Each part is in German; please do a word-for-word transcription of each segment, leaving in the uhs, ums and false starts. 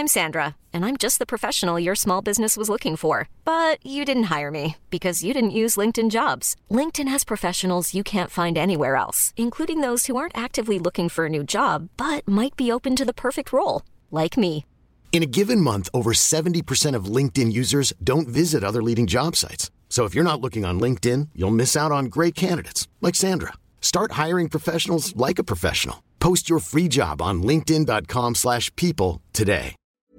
I'm Sandra, and I'm just the professional your small business was looking for. But you didn't hire me because you didn't use LinkedIn Jobs. LinkedIn has professionals you can't find anywhere else, including those who aren't actively looking for a new job, but might be open to the perfect role, like me. In a given month, over seventy percent of LinkedIn users don't visit other leading job sites. So if you're not looking on LinkedIn, you'll miss out on great candidates like Sandra. Start hiring professionals like a professional. Post your free job on linkedin.com slash people today.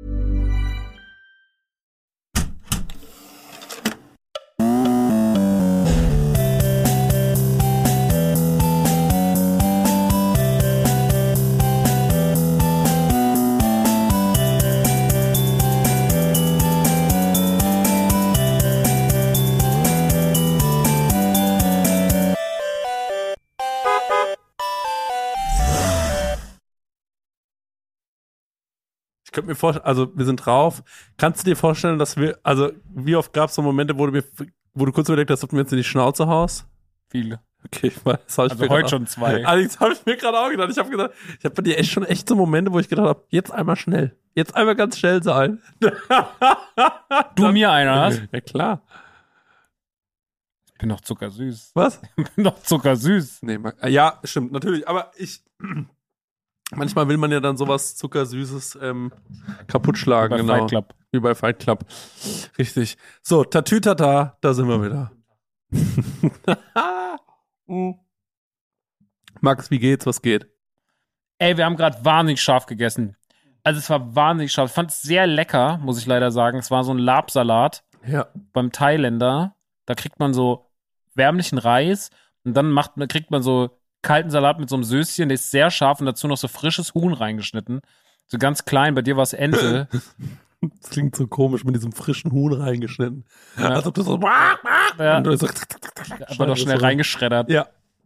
Ich könnte mir vorstellen, also wir sind drauf. Kannst du dir vorstellen, dass wir, also wie oft gab es so Momente, wo du mir, wo du kurz überlegt hast, ob du mir jetzt in die Schnauze haust? Viele. Okay, ich weiß, das habe ich Also mir heute grad schon zwei. Auch, also das habe ich mir gerade auch gedacht. Ich habe gedacht, ich habe bei dir echt schon echt so Momente, wo ich gedacht habe, jetzt einmal schnell. Jetzt einmal ganz schnell sein. Du mir einer hast? Ja, klar. Ich bin doch zuckersüß. Was? Ich bin doch zuckersüß. Nee, ja, stimmt, natürlich. Aber ich... Manchmal will man ja dann sowas Zuckersüßes ähm, kaputt schlagen, Wie bei genau. Fight Club. Wie bei Fight Club. Richtig. So, Tatütata, da sind wir wieder. Max, wie geht's? Was geht? Ey, wir haben gerade wahnsinnig scharf gegessen. Also es war wahnsinnig scharf. Ich fand es sehr lecker, muss ich leider sagen. Es war so ein Labsalat Ja. beim Thailänder. Da kriegt man so wärmlichen Reis und dann macht, kriegt man so kalten Salat mit so einem Söschen, der ist sehr scharf und dazu noch so frisches Huhn reingeschnitten. So ganz klein, bei dir war es Ente. Das klingt so komisch mit diesem frischen Huhn reingeschnitten. Ja. Als ob du so... Ja. Und du so Aber doch schnell reingeschreddert. Ja.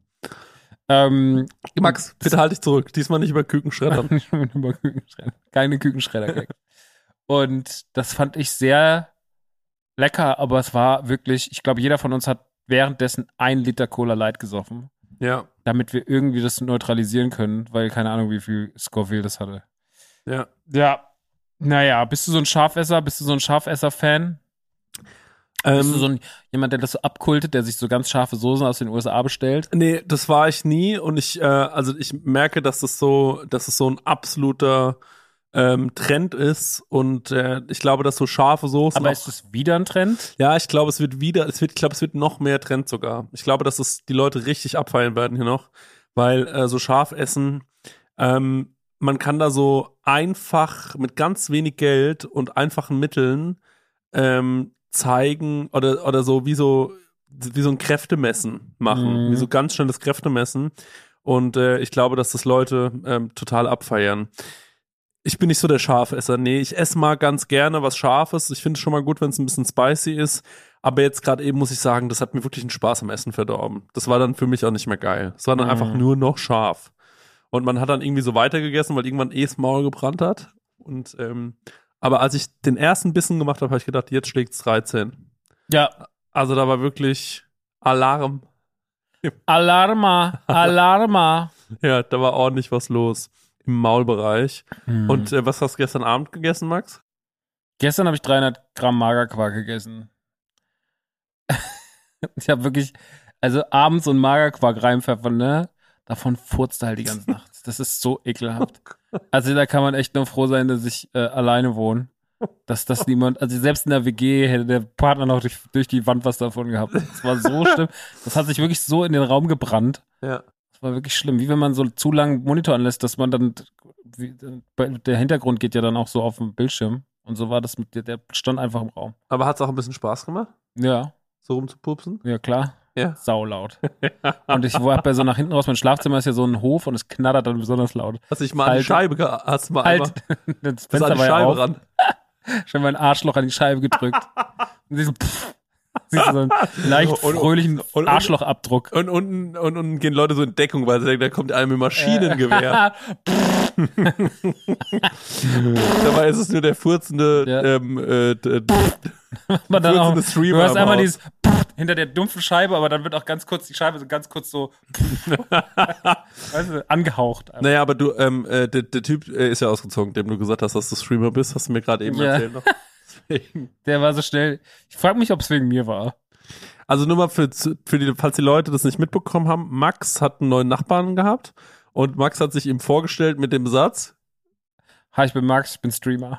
Ähm, Max, bitte halt dich zurück. Diesmal nicht über Küken schreddern. Nicht mit über Kükenschredder. Keine Kükenschredder. Und das fand ich sehr lecker, aber es war wirklich, ich glaube, jeder von uns hat währenddessen ein Liter Cola Light gesoffen. Ja. Damit wir irgendwie das neutralisieren können, weil keine Ahnung, wie viel Scoville das hatte. Ja. Ja. Naja, bist du so ein Schafesser? Bist du so ein Schafesser-Fan? Ähm, Bist du so ein, jemand, der das so abkultet, der sich so ganz scharfe Soßen aus den U S A bestellt? Nee, das war ich nie und ich, äh, also ich merke, dass das so, dass es so ein absoluter ähm, Trend ist und äh, ich glaube, dass so scharfe Soßen. Aber auch, ist das wieder ein Trend? Ja, ich glaube, es wird wieder, es wird, ich glaube, es wird noch mehr Trend sogar. Ich glaube, dass es die Leute richtig abfeiern werden hier noch, weil äh, so scharf essen, ähm, man kann da so einfach mit ganz wenig Geld und einfachen Mitteln ähm, zeigen oder oder so wie so wie so ein Kräftemessen machen, Mhm. wie so ganz schnelles Kräftemessen und äh, ich glaube, dass das Leute ähm, total abfeiern. Ich bin nicht so der Schafesser, nee, ich esse mal ganz gerne was Scharfes, ich finde es schon mal gut, wenn es ein bisschen spicy ist, aber jetzt gerade eben muss ich sagen, das hat mir wirklich einen Spaß am Essen verdorben. Das war dann für mich auch nicht mehr geil. Es war dann Mhm. einfach nur noch scharf. Und man hat dann irgendwie so weitergegessen, weil irgendwann eh das Maul gebrannt hat und ähm, aber als ich den ersten Bissen gemacht habe, habe ich gedacht, jetzt schlägt's dreizehn. Ja. Also da war wirklich Alarm. Alarma, Alarma. Ja, da war ordentlich was los im Maulbereich. Hm. Und äh, was hast du gestern Abend gegessen, Max? Gestern habe ich dreihundert Gramm Magerquark gegessen. Ich habe wirklich, also abends so einen Magerquark reinpfeffern, ne? Davon furzt er halt die ganze Nacht. Das ist so ekelhaft. Also da kann man echt nur froh sein, dass ich äh, alleine wohne. Dass das niemand, also selbst in der W G hätte der Partner noch durch, durch die Wand was davon gehabt. Das war so schlimm. Das hat sich wirklich so in den Raum gebrannt. Ja. Das war wirklich schlimm. Wie wenn man so zu lange Monitor anlässt, dass man dann, wie, der Hintergrund geht ja dann auch so auf dem Bildschirm. Und so war das mit der, der stand einfach im Raum. Aber hat's auch ein bisschen Spaß gemacht, Ja, so rumzupupsen? ja klar. Ja. Saulaut. Und ich hab ja so nach hinten raus, mein Schlafzimmer ist ja so ein Hof und es knattert dann besonders laut. Hast du dich mal an die Halt- Scheibe, ge- hast du mal Halt, einmal, das bist Fenster an die war ja Scheibe auf. ran. Schon mein Arschloch an die Scheibe gedrückt. Und sie so, pff, siehst du so einen leicht Und- und- fröhlichen und- und- Arschlochabdruck. Und unten und, und gehen Leute so in Deckung, weil sie denken, da kommt einer mit Maschinengewehr. Dabei ist es nur der furzende Ja. ähm, äh, d- d- Aber dann auch, furzende Streamer du hast am einmal Haus. dieses pff, hinter der dumpfen Scheibe, aber dann wird auch ganz kurz die Scheibe so ganz kurz so weißt du, angehaucht. Einfach. Naja, aber du, ähm, äh, der, der Typ äh, ist ja ausgezogen, dem du gesagt hast, dass du Streamer bist, hast du mir gerade eben Ja. erzählt noch. Deswegen. Der war so schnell. Ich frage mich, ob es wegen mir war. Also nur mal für, für die, falls die Leute das nicht mitbekommen haben, Max hat einen neuen Nachbarn gehabt und Max hat sich ihm vorgestellt mit dem Satz: Hi, ich bin Max, ich bin Streamer.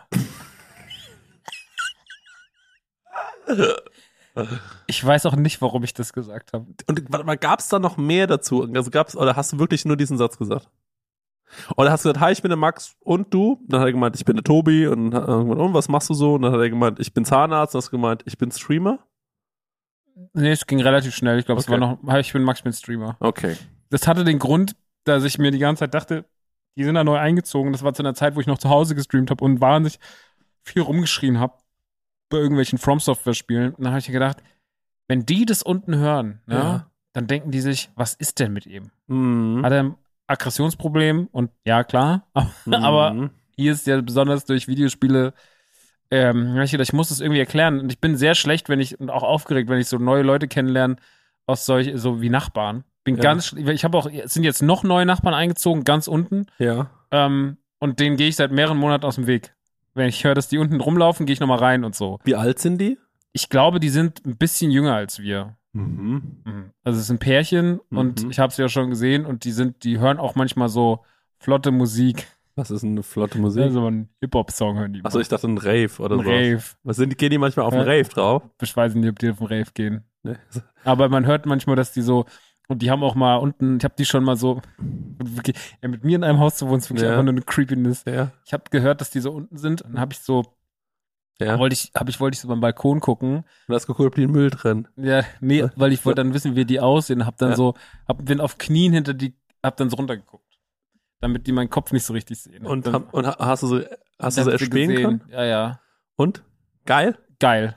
Ich weiß auch nicht, warum ich das gesagt habe. Und warte mal, gab es da noch mehr dazu? Also gab's, oder hast du wirklich nur diesen Satz gesagt? Oder hast du gesagt, hi, ich bin der Max und du? Dann hat er gemeint, ich bin der Tobi. Und dann hat er gemeint, und was machst du so? Und dann hat er gemeint, ich bin Zahnarzt. Und dann hast du gemeint, ich bin Streamer. Nee, es ging relativ schnell. Ich glaube, Okay. es war noch, hi, ich bin Max, ich bin Streamer. Okay. Das hatte den Grund, dass ich mir die ganze Zeit dachte, die sind da neu eingezogen. Das war zu einer Zeit, wo ich noch zu Hause gestreamt habe und wahnsinnig viel rumgeschrien habe bei irgendwelchen From-Software-Spielen. Und dann habe ich mir gedacht, wenn die das unten hören, ne, Ja. dann denken die sich, was ist denn mit ihm? Mhm. Hat er ein Aggressionsproblem? Und ja, klar. Aber Mhm. hier ist ja besonders durch Videospiele, ähm, hab ich gedacht, ich muss das irgendwie erklären. Und ich bin sehr schlecht, wenn ich, und auch aufgeregt, wenn ich so neue Leute kennenlerne, aus solch, so wie Nachbarn. Bin Ja. ganz, sch- ich habe auch, es sind jetzt noch neue Nachbarn eingezogen, ganz unten. Ja. Ähm, und denen gehe ich seit mehreren Monaten aus dem Weg. Wenn ich höre, dass die unten rumlaufen, gehe ich nochmal rein und so. Wie alt sind die? Ich glaube, die sind ein bisschen jünger als wir. Mhm. Mhm. Also es sind Pärchen und Mhm. ich habe es ja schon gesehen und die sind, die hören auch manchmal so flotte Musik. Was ist eine flotte Musik? Also einen Hip-Hop-Song hören die. Achso, ich dachte ein Rave oder ein so. Rave. Was sind, gehen die manchmal auf einen Ja. Rave drauf? Ich weiß nicht, ob die auf den Rave gehen. Nee. Aber man hört manchmal, dass die so, und die haben auch mal unten, ich habe die schon mal so, wirklich, ja, mit mir in einem Haus zu wohnen, ist wirklich Ja. einfach nur eine Creepiness. Ja. Ich habe gehört, dass die so unten sind und dann habe ich so, Ja. wollte ich, habe ich, wollte ich so beim Balkon gucken. Und hast geguckt, ob die in den Müll trennen. Ja, nee, weil ich wollte dann wissen, wie die aussehen. Hab dann Ja. so, hab, bin auf Knien hinter die, hab dann so runtergeguckt. Damit die meinen Kopf nicht so richtig sehen. Und, dann, hab, und ha- hast du sie, hast du sie hab sie erspähen gesehen. können? Ja, ja. Und? Geil? Geil.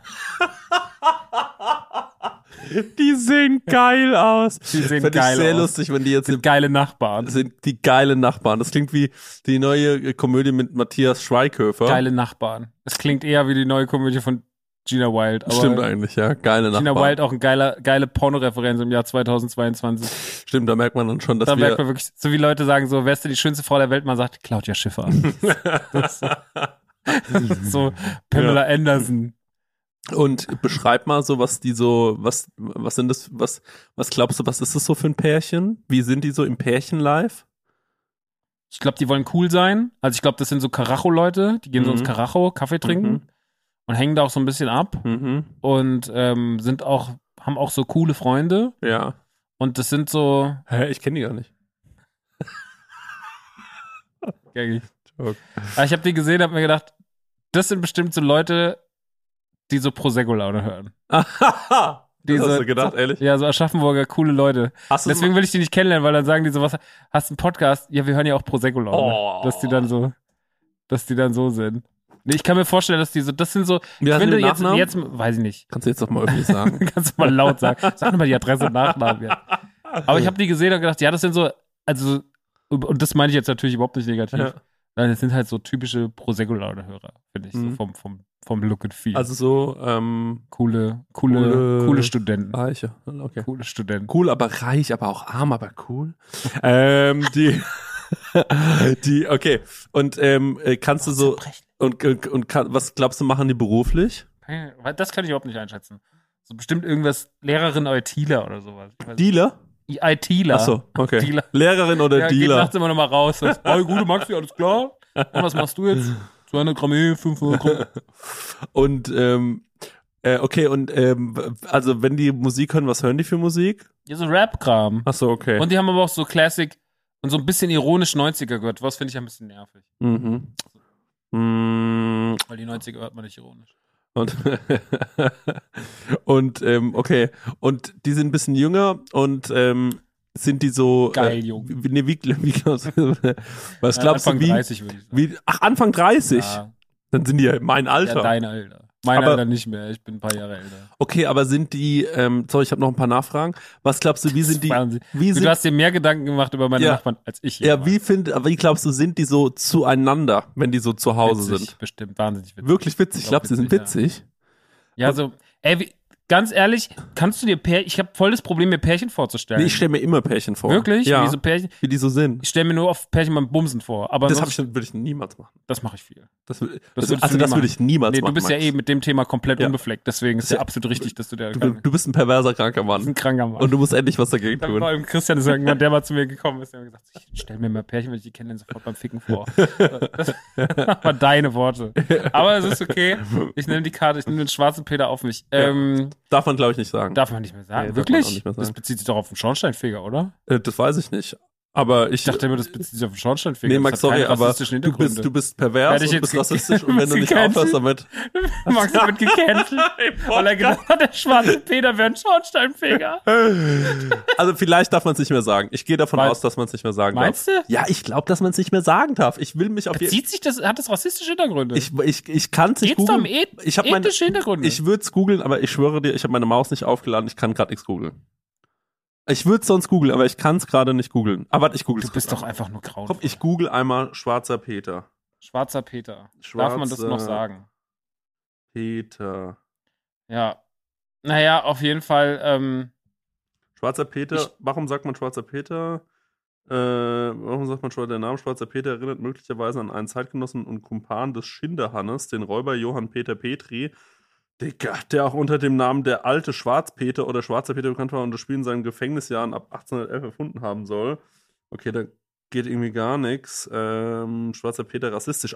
Die sehen geil aus. Die sehen Fänd geil ich sehr aus. lustig, wenn die jetzt Sind geile Nachbarn. sind die geile Nachbarn. Das klingt wie die neue Komödie mit Matthias Schweighöfer. Geile Nachbarn. Es klingt eher wie die neue Komödie von Gina Wild. Aber Stimmt eigentlich, ja. Geile Gina Nachbarn. Wild auch eine geile, geile Pornoreferenz im Jahr zweitauntausendzweiundzwanzig. Stimmt, da merkt man dann schon, dass Da wir... merkt man wirklich, so wie Leute sagen, so, wer ist denn die schönste Frau der Welt? Man sagt, Claudia Schiffer. Das ist so Pamela Anderson. Und beschreib mal so, was die so, was, was sind das, was, was glaubst du, was ist das so für ein Pärchen? Wie sind die so im Pärchen-Live? Ich glaube, die wollen cool sein. Also ich glaube, das sind so Karacho-Leute, die gehen so Mhm. ins Karacho, Kaffee trinken Mhm. und hängen da auch so ein bisschen ab Mhm. und ähm, sind auch, haben auch so coole Freunde. Ja. Und das sind so, Hä, ich kenne die gar nicht. gängig. Joke. Aber ich habe die gesehen, habe mir gedacht, das sind bestimmt so Leute, die so Prosecco-Laune hören. Die Das hast so, du gedacht, so, ehrlich? Ja, so Aschaffenburger, coole Leute. Hast du Deswegen will ich die nicht kennenlernen, weil dann sagen die so, was, hast du einen Podcast? Ja, wir hören ja auch Prosecco-Laune. Oh. Dass die dann so, dass die dann so sind. Nee, ich kann mir vorstellen, dass die so, das sind so, Wie ich heißen finde die jetzt, Nachnamen? jetzt, weiß ich nicht. Kannst du jetzt doch mal irgendwie sagen? Kannst du mal laut sagen. Sag nochmal die Adresse und Nachnamen. Ja. Aber ich habe die gesehen und gedacht, ja, das sind so, also, und das meine ich jetzt natürlich überhaupt nicht negativ. Ja. Nein, das sind halt so typische Prosecco-Laune-Hörer, finde ich, Mhm. so vom, vom, vom Look and Feel. Also so, ähm, coole, coole, Coole- coole Studenten. Reiche. Okay. Coole Studenten. Cool, aber reich, aber auch arm, aber cool. ähm, die, die, okay. Und ähm, äh, kannst du so, und, und, und kann, was glaubst du, machen die beruflich? Das kann ich überhaupt nicht einschätzen. So bestimmt irgendwas, Lehrerin ITler oder sowas. Ich weiß nicht. Dealer? ITler. Achso, okay. Dealer. Lehrerin oder Ja, geht Dealer? nachts immer noch mal raus. Sagt, hey, gute Maxi, alles klar? Und was machst du jetzt? zweihundert Gramm Öl, fünfhundert Gramm. Und, ähm, äh, okay, und, ähm, w- also, wenn die Musik hören, was hören die für Musik? Ja, so Rap-Kram. Achso, okay. Und die haben aber auch so Classic und so ein bisschen ironisch neunziger gehört. Was finde ich ein bisschen nervig. Mhm. Mm, Weil die neunziger hört man nicht ironisch. Und, und ähm, okay. Und die sind ein bisschen jünger und ähm, sind die so. Geil, äh, jung. Wie, nee, wie, wie glaubst du? Was Äh, glaubst Anfang du, wie, dreißig würde ich sagen. wie. Ach, Anfang dreißig? Ja, Dann sind die ja mein Alter. ja, dein Alter. Mein Aber- Alter nicht mehr. Ich bin ein paar Jahre älter. Okay, aber sind die. Ähm, sorry, ich habe noch ein paar Nachfragen. Was glaubst du, wie sind die. Wahnsinn. Wie Du, sind, du hast dir mehr Gedanken gemacht über meine Ja. Nachbarn als ich. ja, jemals. wie, find, wie glaubst du, sind die so zueinander, wenn die so zu Hause Witzig, sind? bestimmt. Wahnsinnig witzig. Wirklich witzig. Ich glaube, sie sind Witzig, witzig. Ja, so, ey, wie, ganz ehrlich, kannst du dir Pärchen, ich habe voll das Problem, mir Pärchen vorzustellen. Nee, ich stelle mir immer Pärchen vor. Wirklich? Ja. Wie, so Pärchen? Wie die so sind. Ich stelle mir nur auf Pärchen beim Bumsen vor. Aber Das hab ich, würde ich niemals machen. Das mache ich viel. Das, will, Das das, also du das nie würde ich niemals nee, machen. Du bist Max. ja eh mit dem Thema komplett Ja. unbefleckt, deswegen ist Ja. ja absolut richtig, dass du der Du, du bist ein perverser, kranker Mann. ein kranker Mann. Und du musst endlich was dagegen Dann tun. vor allem Christian ist irgendwann, der mal zu mir gekommen ist, der hat gesagt, ich stell mir mal Pärchen, wenn ich die kenne, sofort beim Ficken vor. Das waren deine Worte. Aber es ist okay. Ich nehme die Karte, ich nehme den schwarzen Peter auf mich. Ja. Ähm, Darf man, glaube ich, nicht sagen. darf man nicht mehr sagen. Nee, darf man auch Wirklich? nicht mehr Das sagen. bezieht sich doch auf den Schornsteinfeger, oder? Äh, das weiß ich nicht. Aber ich, Ich dachte immer, das bezieht sich auf den Schornsteinfeger. nee, Das Max, hat sorry, keine aber rassistischen du Hintergründe. bist, du bist pervers Werde ich und jetzt bist ge- rassistisch und wenn du nicht gecancelt? aufhörst damit. Max wird gecancelt, weil er gedacht hat, der schwarze Peter wäre ein Schornsteinfeger. Also vielleicht darf man es nicht mehr sagen. Ich gehe davon Weil- aus, dass man es nicht mehr sagen Meinst darf. du? Ja, ich glaube, dass man es nicht mehr sagen darf. Ich will mich auf jeden Bezieht sich das, hat das rassistische Hintergründe? Ich, ich, ich kann es nicht Geht's da um googeln. eth- Ich habe meine, ethische Hintergründe? ich würde es googeln, aber ich schwöre dir, ich habe meine Maus nicht aufgeladen. Ich kann gerade nichts googeln. Ich würde es sonst googeln, aber ich kann es gerade nicht googeln. Aber warte, ich google Du es. bist doch einfach nur grau. Komm, ich google einmal schwarzer Peter. Schwarzer Peter. Schwarzer Darf man das noch sagen? Peter. Ja. Naja, auf jeden Fall, ähm, Schwarzer Peter, Ich- warum sagt man Schwarzer Peter? Äh, warum sagt man schon, der Name Schwarzer Peter erinnert möglicherweise an einen Zeitgenossen und Kumpan des Schinderhannes, den Räuber Johann Peter Petri, Digga, der auch unter dem Namen der alte Schwarzpeter oder Schwarzer Peter bekannt war und das Spiel in seinen Gefängnisjahren ab achtzehnhundertelf erfunden haben soll. Okay, da geht irgendwie gar nichts. Ähm, Schwarzer Peter rassistisch.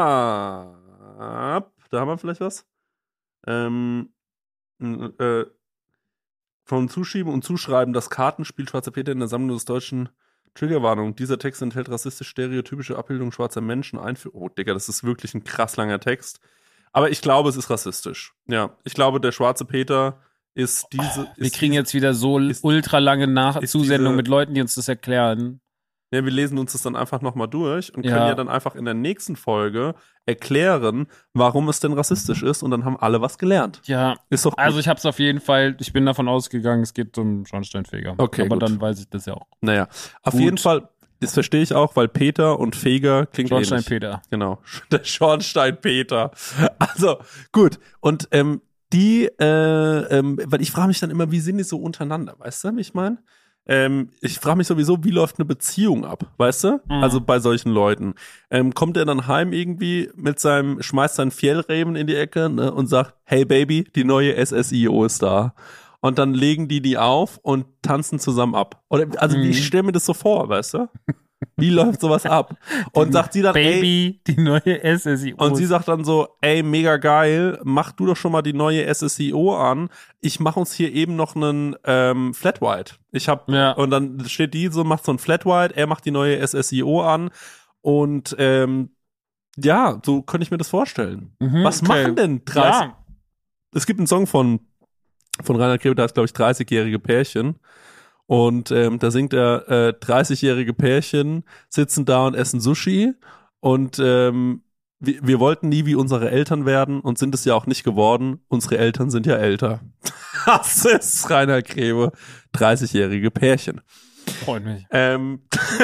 Ah, da haben wir vielleicht was. Ähm, äh, Von Zuschieben und Zuschreiben das Kartenspiel Schwarzer Peter in der Sammlung des deutschen Triggerwarnung. Dieser Text enthält rassistisch stereotypische Abbildungen schwarzer Menschen. Einführ oh, Digga, das ist wirklich ein krass langer Text. Aber ich glaube, es ist rassistisch. Ja, ich glaube, der Schwarze Peter ist diese... wir ist kriegen diese, jetzt wieder so ist- ultra lange Nach ist Zusendungen diese- mit Leuten, die uns das erklären. Ja, wir lesen uns das dann einfach nochmal durch und Ja. können ja dann einfach in der nächsten Folge erklären, warum es denn rassistisch ist und dann haben alle was gelernt. Ja, Ist doch gut. also ich habe es auf jeden Fall, ich bin davon ausgegangen, es geht um Schornsteinfeger. Okay, aber gut. dann weiß ich das ja auch. Naja, auf Gut. jeden Fall, das verstehe ich auch, weil Peter und Feger klingt ähnlich. Schornsteinpeter. Genau, der Schornsteinpeter. Also, gut. Und ähm, die, äh, ähm, weil ich frage mich dann immer, wie sind die so untereinander, weißt du, wie ich meine? Ähm, ich frage mich sowieso, wie läuft eine Beziehung ab, weißt du? Mhm. Also bei solchen Leuten. Ähm, kommt er dann heim irgendwie mit seinem, schmeißt seinen Fjellreben in die Ecke, ne, und sagt, hey Baby, die neue S S I O ist da. Und dann legen die die auf und tanzen zusammen ab. Oder, also Mhm. ich stelle mir das so vor, weißt du? Wie läuft sowas ab? Und sagt sie dann, ey, Baby, die neue S S I O. und sie sagt dann so, ey, mega geil, mach du doch schon mal die neue S S I O an. Ich mach uns hier eben noch einen ähm, Flat White. Ich hab, Ja. und dann steht die so, macht so ein Flat White, er macht die neue S S I O an und ähm, ja, so könnte ich mir das vorstellen. Mhm, Was okay. machen denn dreißig? Ja, Es gibt einen Song von, von Rainer Grebe, der heißt, glaube ich, dreißigjährige Pärchen. Und ähm, da singt er, äh, dreißigjährige Pärchen sitzen da und essen Sushi. Und ähm, wir, wir wollten nie wie unsere Eltern werden und sind es ja auch nicht geworden. Unsere Eltern sind ja älter. Das ist Rainer Grebe, dreißigjährige Pärchen. freut mich. Ähm,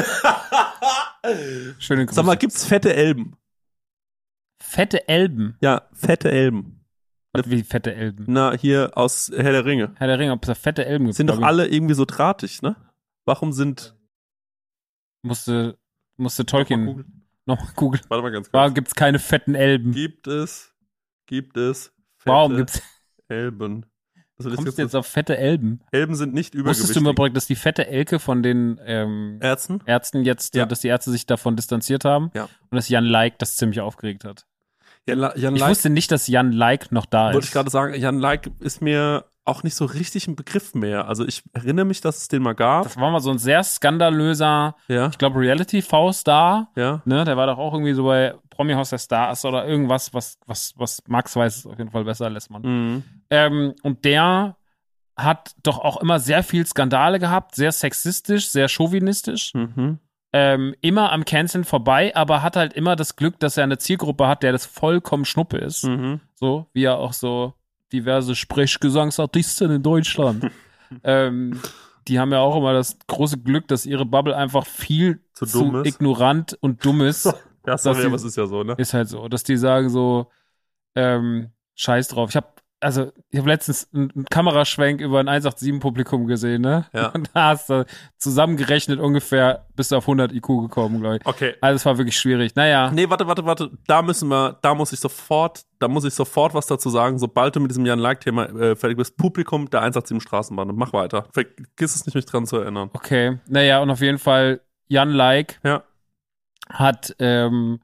Schöne Grüße. sag mal, gibt's fette Elben? Fette Elben. Ja, fette Elben. Was, wie fette Elben? Na, hier aus Herr der Ringe. Herr der Ringe, ob es da fette Elben gibt. Sind doch glaub ich. alle irgendwie so drahtig, ne? Warum sind... Musste, musste Mal Tolkien googeln. nochmal googeln. Warte mal ganz kurz. Warum gibt's keine fetten Elben? Gibt es, gibt es fette Warum gibt's, Elben? Also das kommst ist du jetzt auf fette Elben? Elben sind nicht Wusstest du übergewichtig. übrigens, dass die fette Elke von den ähm, Ärzten? Ärzten jetzt, Ja. dass die Ärzte sich davon distanziert haben Ja. und dass Jan Like das ziemlich aufgeregt hat? Ja, La- Jan Ich Like, wusste nicht, dass Jan Like noch da wollte ist. ich gerade sagen, Jan Like ist mir auch nicht so richtig ein Begriff mehr. Also ich erinnere mich, dass es den mal gab. Das war mal so ein sehr skandalöser, Ja, ich glaube, Reality-V-Star. ja. Ne, der war doch auch irgendwie so bei Promi Haus der Stars oder irgendwas, was, was, was Max weiß, ist auf jeden Fall besser, lässt man. Mhm. Ähm, und der hat doch auch immer sehr viel Skandale gehabt, sehr sexistisch, sehr chauvinistisch. Mhm. Ähm, immer am Canceln vorbei, aber hat halt immer das Glück, dass er eine Zielgruppe hat, der das vollkommen Schnuppe ist. Mhm. So, wie er auch so diverse Sprechgesangsartisten in Deutschland. ähm, die haben ja auch immer das große Glück, dass ihre Bubble einfach viel Zu zu, dumm ist. ignorant und dumm ist. Ja, sorry, Dass die- aber es ist ja so, ne? Ist halt so, dass die sagen so, ähm, scheiß drauf. Ich habe also ich habe letztens einen Kameraschwenk über ein eins acht sieben Publikum gesehen, ne? Ja. Und da hast du zusammengerechnet ungefähr bist du auf hundert I Q gekommen, glaube ich. Okay. Also es war wirklich schwierig. Naja. Nee, warte, warte, warte. Da müssen wir, da muss ich sofort, da muss ich sofort was dazu sagen, sobald du mit diesem Jan-Like-Thema äh, fertig bist. Publikum der eins acht sieben Straßenbahn. Mach weiter. Vergiss es nicht, mich dran zu erinnern. Okay. Naja, und auf jeden Fall Jan Like Ja. hat ähm,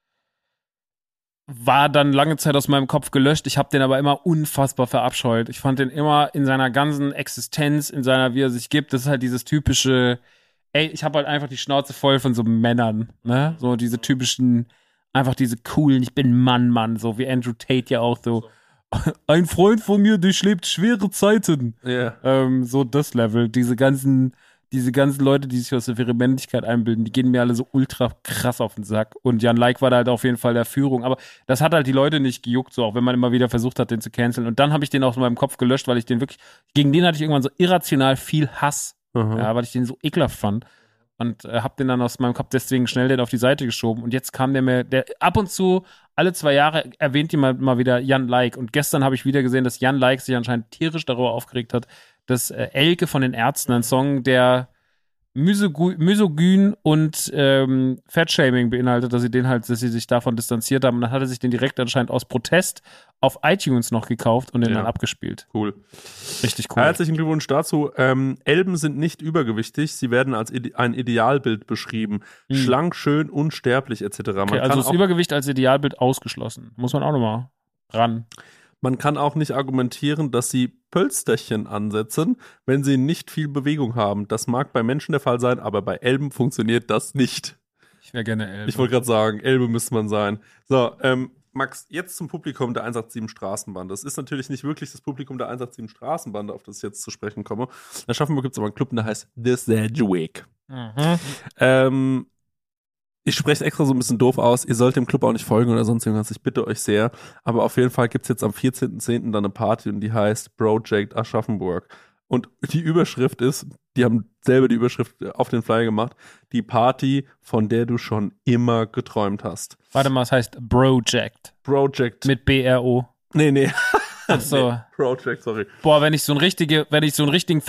war dann lange Zeit aus meinem Kopf gelöscht. Ich habe den aber immer unfassbar verabscheut. Ich fand den immer in seiner ganzen Existenz, in seiner, wie er sich gibt, das ist halt dieses typische, ey, ich habe halt einfach die Schnauze voll von so Männern, ne? So diese typischen, einfach diese coolen, ich bin Mann, Mann, so wie Andrew Tate ja auch so. Ein Freund von mir durchlebt schwere Zeiten. Ja. Yeah. Ähm, so das Level, diese ganzen Diese ganzen Leute, die sich aus der Männlichkeit einbilden, die gehen mir alle so ultra krass auf den Sack. Und Jan Like war da halt auf jeden Fall der Führung. Aber das hat halt die Leute nicht gejuckt, so auch wenn man immer wieder versucht hat, den zu canceln. Und dann habe ich den aus meinem Kopf gelöscht, weil ich den wirklich, gegen den hatte ich irgendwann so irrational viel Hass. Mhm. Ja, weil ich den so ekelhaft fand. Und äh, hab den dann aus meinem Kopf deswegen schnell den auf die Seite geschoben. Und jetzt kam der mir, der ab und zu, alle zwei Jahre erwähnt jemand mal wieder Jan Like. Und gestern habe ich wieder gesehen, dass Jan Like sich anscheinend tierisch darüber aufgeregt hat, dass äh, Elke von den Ärzten, ein Song, der Misogy- misogyn und ähm, Fatshaming beinhaltet, dass sie den halt, dass sie sich davon distanziert haben. Und dann hat er sich den direkt anscheinend aus Protest auf iTunes noch gekauft und den Ja. dann abgespielt. Cool. Richtig cool. Herzlichen Glückwunsch dazu. Ähm, Elben sind nicht übergewichtig, sie werden als ide- ein Idealbild beschrieben. Mhm. Schlank, schön, unsterblich et cetera. Man, Okay, also kann ist auch, Übergewicht als Idealbild ausgeschlossen. Muss man auch nochmal ran. man kann auch nicht argumentieren, dass sie Pölsterchen ansetzen, wenn sie nicht viel Bewegung haben. Das mag bei Menschen der Fall sein, aber bei Elben funktioniert das nicht. Ich wäre gerne Elbe. Ich wollte gerade sagen, Elbe müsste man sein. So, ähm, Max, jetzt zum Publikum der eins acht sieben Straßenbande. Das ist natürlich nicht wirklich das Publikum der eins acht sieben Straßenbande, auf das ich jetzt zu sprechen komme. In Aschaffenburg gibt es aber einen Club, der heißt The Sedgwick. Mhm. Ähm, ich spreche extra so ein bisschen doof aus. Ihr sollt dem Club auch nicht folgen oder sonst irgendwas. Ich bitte euch sehr. Aber auf jeden Fall gibt es jetzt am vierzehnten zehnten dann eine Party und die heißt Project Aschaffenburg. Und die Überschrift ist, die haben selber die Überschrift auf den Flyer gemacht, die Party, von der du schon immer geträumt hast. Warte mal, es heißt Project. Project. Mit B R O. Nee, nee. Ach so. Nee, Project, sorry. Boah, wenn ich so einen richtige, wenn ich so einen richtigen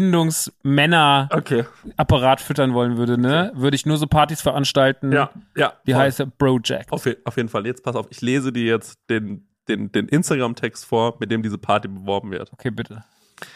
Verbindungsmänner-Apparat Okay. füttern wollen würde, ne, würde ich nur so Partys veranstalten. Ja, ja. Die voll. heißt Project. Auf, je- auf jeden Fall. Jetzt pass auf, ich lese dir jetzt den, den, den Instagram-Text vor, mit dem diese Party beworben wird. Okay, bitte.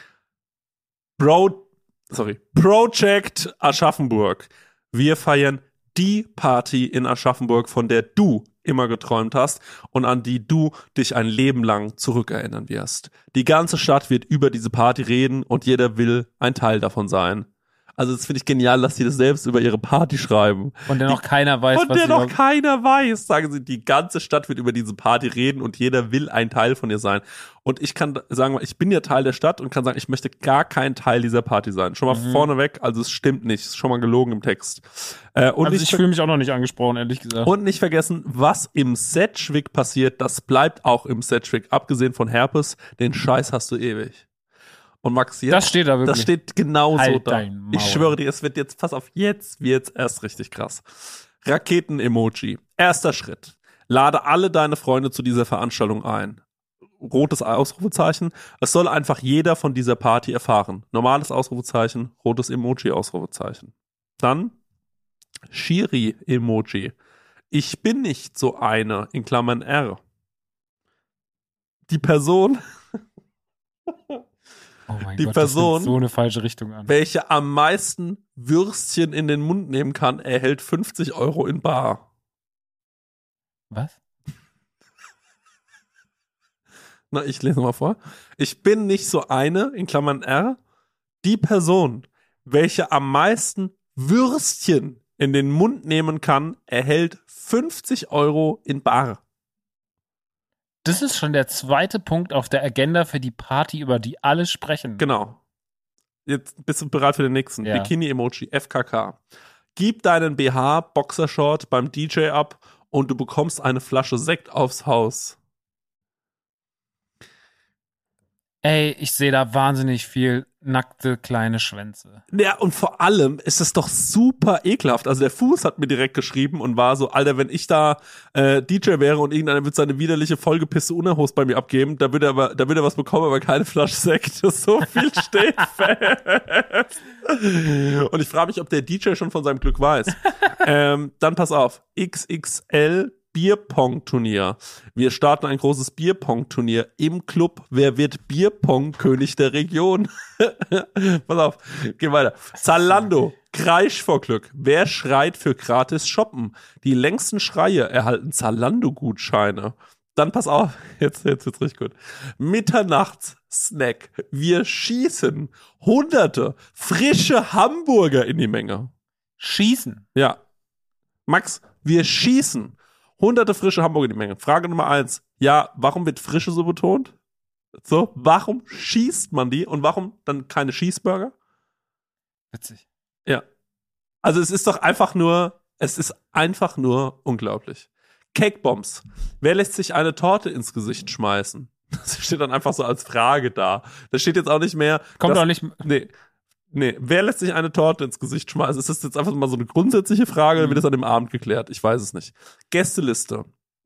Bro, sorry, Project Aschaffenburg. Wir feiern die Party in Aschaffenburg, von der du immer geträumt hast und an die du dich ein Leben lang zurückerinnern wirst. Die ganze Stadt wird über diese Party reden und jeder will ein Teil davon sein. Also das finde ich genial, dass sie das selbst über ihre Party schreiben. Von der noch keiner weiß, Von was der sie noch überhaupt- keiner weiß, sagen sie, die ganze Stadt wird über diese Party reden und jeder will ein Teil von ihr sein. Und ich kann sagen, ich bin ja Teil der Stadt und kann sagen, ich möchte gar kein Teil dieser Party sein. Schon mal Mhm. vorneweg, also es stimmt nicht, ist schon mal gelogen im Text. Äh, und, Also nicht ich ver- fühle mich auch noch nicht angesprochen, ehrlich gesagt. und nicht vergessen, was im Sedgwick passiert, das bleibt auch im Sedgwick. Abgesehen von Herpes, den Scheiß hast du ewig. Und Max, jetzt, Das steht da wirklich. das steht genau so Halt da. dein Maul. Ich schwöre dir, es wird jetzt, pass auf, jetzt wird's erst richtig krass. Raketen-Emoji. Erster Schritt. Lade alle deine Freunde zu dieser Veranstaltung ein. Rotes Ausrufezeichen. Es soll einfach jeder von dieser Party erfahren. Normales Ausrufezeichen, rotes Emoji-Ausrufezeichen. Dann Shiri-Emoji. Ich bin nicht so eine, in Klammern R. Die Person, Oh mein die Gott, Person- das nimmt so eine falsche Richtung an. welche am meisten Würstchen in den Mund nehmen kann, erhält fünfzig Euro in Bar. Was? Na, ich lese mal vor. Ich bin nicht so eine, in Klammern R, die Person, welche am meisten Würstchen in den Mund nehmen kann, erhält fünfzig Euro in Bar. Das ist schon der zweite Punkt auf der Agenda für die Party, über die alle sprechen. Genau. Jetzt bist du bereit für den nächsten. Ja. Bikini-Emoji, F K K. Gib deinen B H, Boxershort beim D J ab und du bekommst eine Flasche Sekt aufs Haus. Ey, ich sehe da wahnsinnig viel nackte kleine Schwänze. Ja, und vor allem ist es doch super ekelhaft. Also der Fuß hat mir direkt geschrieben und war so, Alter, wenn ich da äh, D J wäre und irgendeiner wird seine widerliche, vollgepisste Unerhose bei mir abgeben, da würde er aber, da würde er was bekommen, aber keine Flasche Sekt. So viel steht fest. Und ich frage mich, ob der D J schon von seinem Glück weiß. ähm, dann pass auf, X X L Bierpong-Turnier. Wir starten ein großes Bierpong-Turnier im Club. Wer wird Bierpong-König der Region? Pass auf, geh weiter. Zalando, Kreisch vor Glück. Wer schreit für gratis shoppen? Die längsten Schreie erhalten Zalando-Gutscheine. Dann pass auf, jetzt, jetzt wird's richtig gut. Mitternachts-Snack. Wir schießen hunderte frische Hamburger in die Menge. Schießen? Ja. Max, wir schießen hunderte frische Hamburger in die Menge. Frage Nummer eins. Ja, warum wird Frische so betont? So, warum schießt man die und warum dann keine Schießburger? Witzig. Ja. Also es ist doch einfach nur, es ist einfach nur unglaublich. Cakebombs. Wer lässt sich eine Torte ins Gesicht schmeißen? Das steht dann einfach so als Frage da. Das steht jetzt auch nicht mehr. Kommt dass, auch nicht. Nee. Nee, wer lässt sich eine Torte ins Gesicht schmeißen? Ist das jetzt einfach mal so eine grundsätzliche Frage oder wird das an dem Abend geklärt? Ich weiß es nicht. Gästeliste.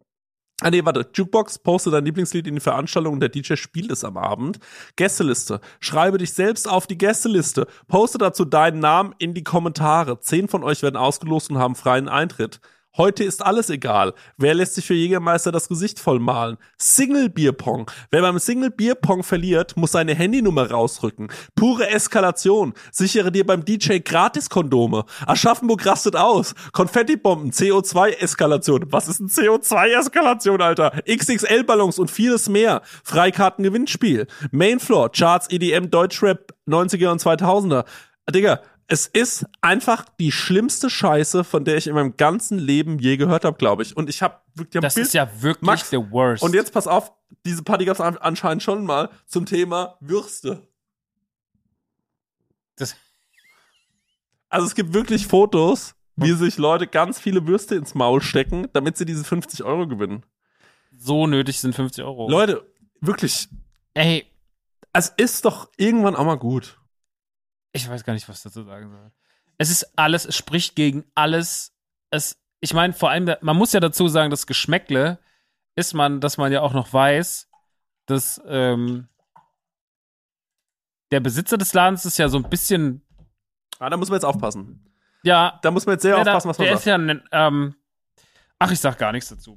Ah nee, warte. Jukebox, poste dein Lieblingslied in die Veranstaltung und der D J spielt es am Abend. Gästeliste. Schreibe dich selbst auf die Gästeliste. Poste dazu deinen Namen in die Kommentare. Zehn von euch werden ausgelost und haben freien Eintritt. Heute ist alles egal. Wer lässt sich für Jägermeister das Gesicht vollmalen? Single-Bierpong. Wer beim Single-Bierpong verliert, muss seine Handynummer rausrücken. Pure Eskalation. Sichere dir beim D J Gratis-Kondome. Aschaffenburg rastet aus. Konfettibomben, C O zwei Eskalation. Was ist ein C O zwei Eskalation, Alter? X X L-Ballons und vieles mehr. Freikarten-Gewinnspiel. Mainfloor, Charts, E D M, Deutschrap, neunziger und zweitausender. Digga, es ist einfach die schlimmste Scheiße, von der ich in meinem ganzen Leben je gehört habe, glaube ich. Und ich habe wirklich... Das Bild, ist ja wirklich Max, the worst. Und jetzt pass auf, diese Party gab es anscheinend schon mal zum Thema Würste. Das Also es gibt wirklich Fotos, wie sich Leute ganz viele Würste ins Maul stecken, damit sie diese fünfzig Euro gewinnen. So nötig sind fünfzig Euro. Leute, wirklich, Ey, es ist doch irgendwann auch mal gut. ich weiß gar nicht, was dazu sagen soll. Es ist alles, es spricht gegen alles. Es, ich meine, vor allem, man muss ja dazu sagen, das Geschmäckle ist man, dass man ja auch noch weiß, dass ähm, der Besitzer des Ladens ist ja so ein bisschen. Ah, da muss man jetzt aufpassen. Ja. Da muss man jetzt sehr ja, da, aufpassen, was man der sagt. ist ja ein, ähm, ach, ich sag gar nichts dazu.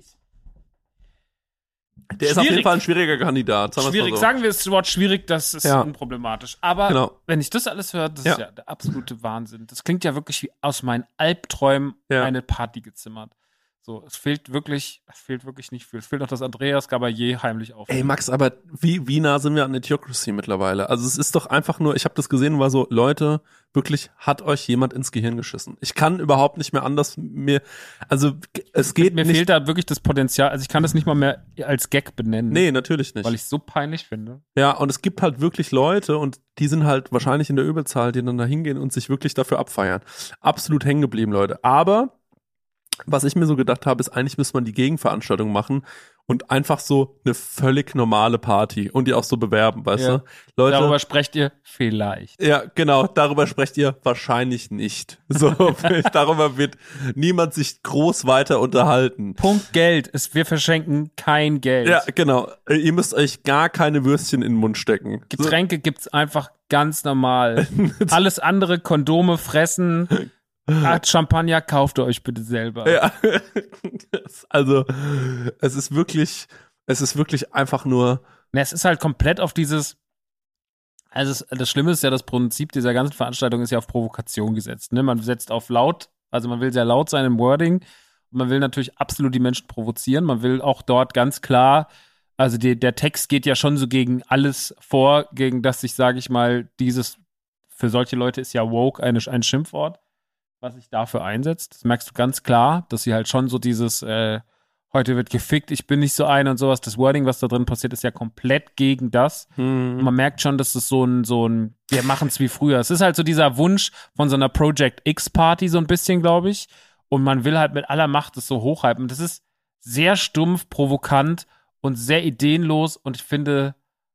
Der ist auf jeden Fall ein schwieriger Kandidat. Sagen Schwierig, so. sagen wir das Wort schwierig, das ist ja. unproblematisch. Aber genau. wenn ich das alles höre, das ja. ist ja der absolute Wahnsinn. Das klingt ja wirklich wie aus meinen Albträumen ja. eine Party gezimmert. So, es fehlt wirklich, es fehlt wirklich nicht viel. Es fehlt noch das Andreas Gabalier heimlich auf. Ey, Max, aber wie, wie nah sind wir an Idiocracy mittlerweile? Also es ist doch einfach nur, ich habe das gesehen und war so, Leute, wirklich, hat euch jemand ins Gehirn geschissen? Ich kann überhaupt nicht mehr anders mir, also es geht mir nicht. fehlt da wirklich das Potenzial, also ich kann das nicht mal mehr als Gag benennen. Nee, natürlich nicht. Weil ich es so peinlich finde. Ja, und es gibt halt wirklich Leute und die sind halt wahrscheinlich in der Überzahl, die dann da hingehen und sich wirklich dafür abfeiern. Absolut hängen geblieben, Leute. Aber was ich mir so gedacht habe, ist, eigentlich müsste man die Gegenveranstaltung machen und einfach so eine völlig normale Party und die auch so bewerben, weißt ja. du? Leute, darüber sprecht ihr vielleicht. Ja, genau, darüber sprecht ihr wahrscheinlich nicht. So, darüber wird niemand sich groß weiter unterhalten. Punkt Geld. Es, wir verschenken kein Geld. Ja, genau. Ihr müsst euch gar keine Würstchen in den Mund stecken. Getränke so. Gibt's einfach ganz normal. Alles andere, Kondome, Fressen, Art Champagner, kauft ihr euch bitte selber. Ja. Also, es ist wirklich, es ist wirklich einfach nur. Na, es ist halt komplett auf dieses. Also, es, das Schlimme ist ja, das Prinzip dieser ganzen Veranstaltung ist ja auf Provokation gesetzt. Ne? Man setzt auf laut, also man will sehr laut sein im Wording. Und man will natürlich absolut die Menschen provozieren. Man will auch dort ganz klar, also die, der Text geht ja schon so gegen alles vor, gegen das sich, sage ich mal, dieses, für solche Leute ist ja woke eine, ein Schimpfwort, was sich dafür einsetzt. Das merkst du ganz klar, dass sie halt schon so dieses, äh, heute wird gefickt, ich bin nicht so ein und sowas. Das Wording, was da drin passiert, ist ja komplett gegen das. Mhm. Und man merkt schon, dass es so ein, so ein, wir machen es wie früher. Es ist halt so dieser Wunsch von so einer Project X-Party so ein bisschen, glaube ich. Und man will halt mit aller Macht das so hochhypen. Das ist sehr stumpf, provokant und sehr ideenlos. Und ich finde,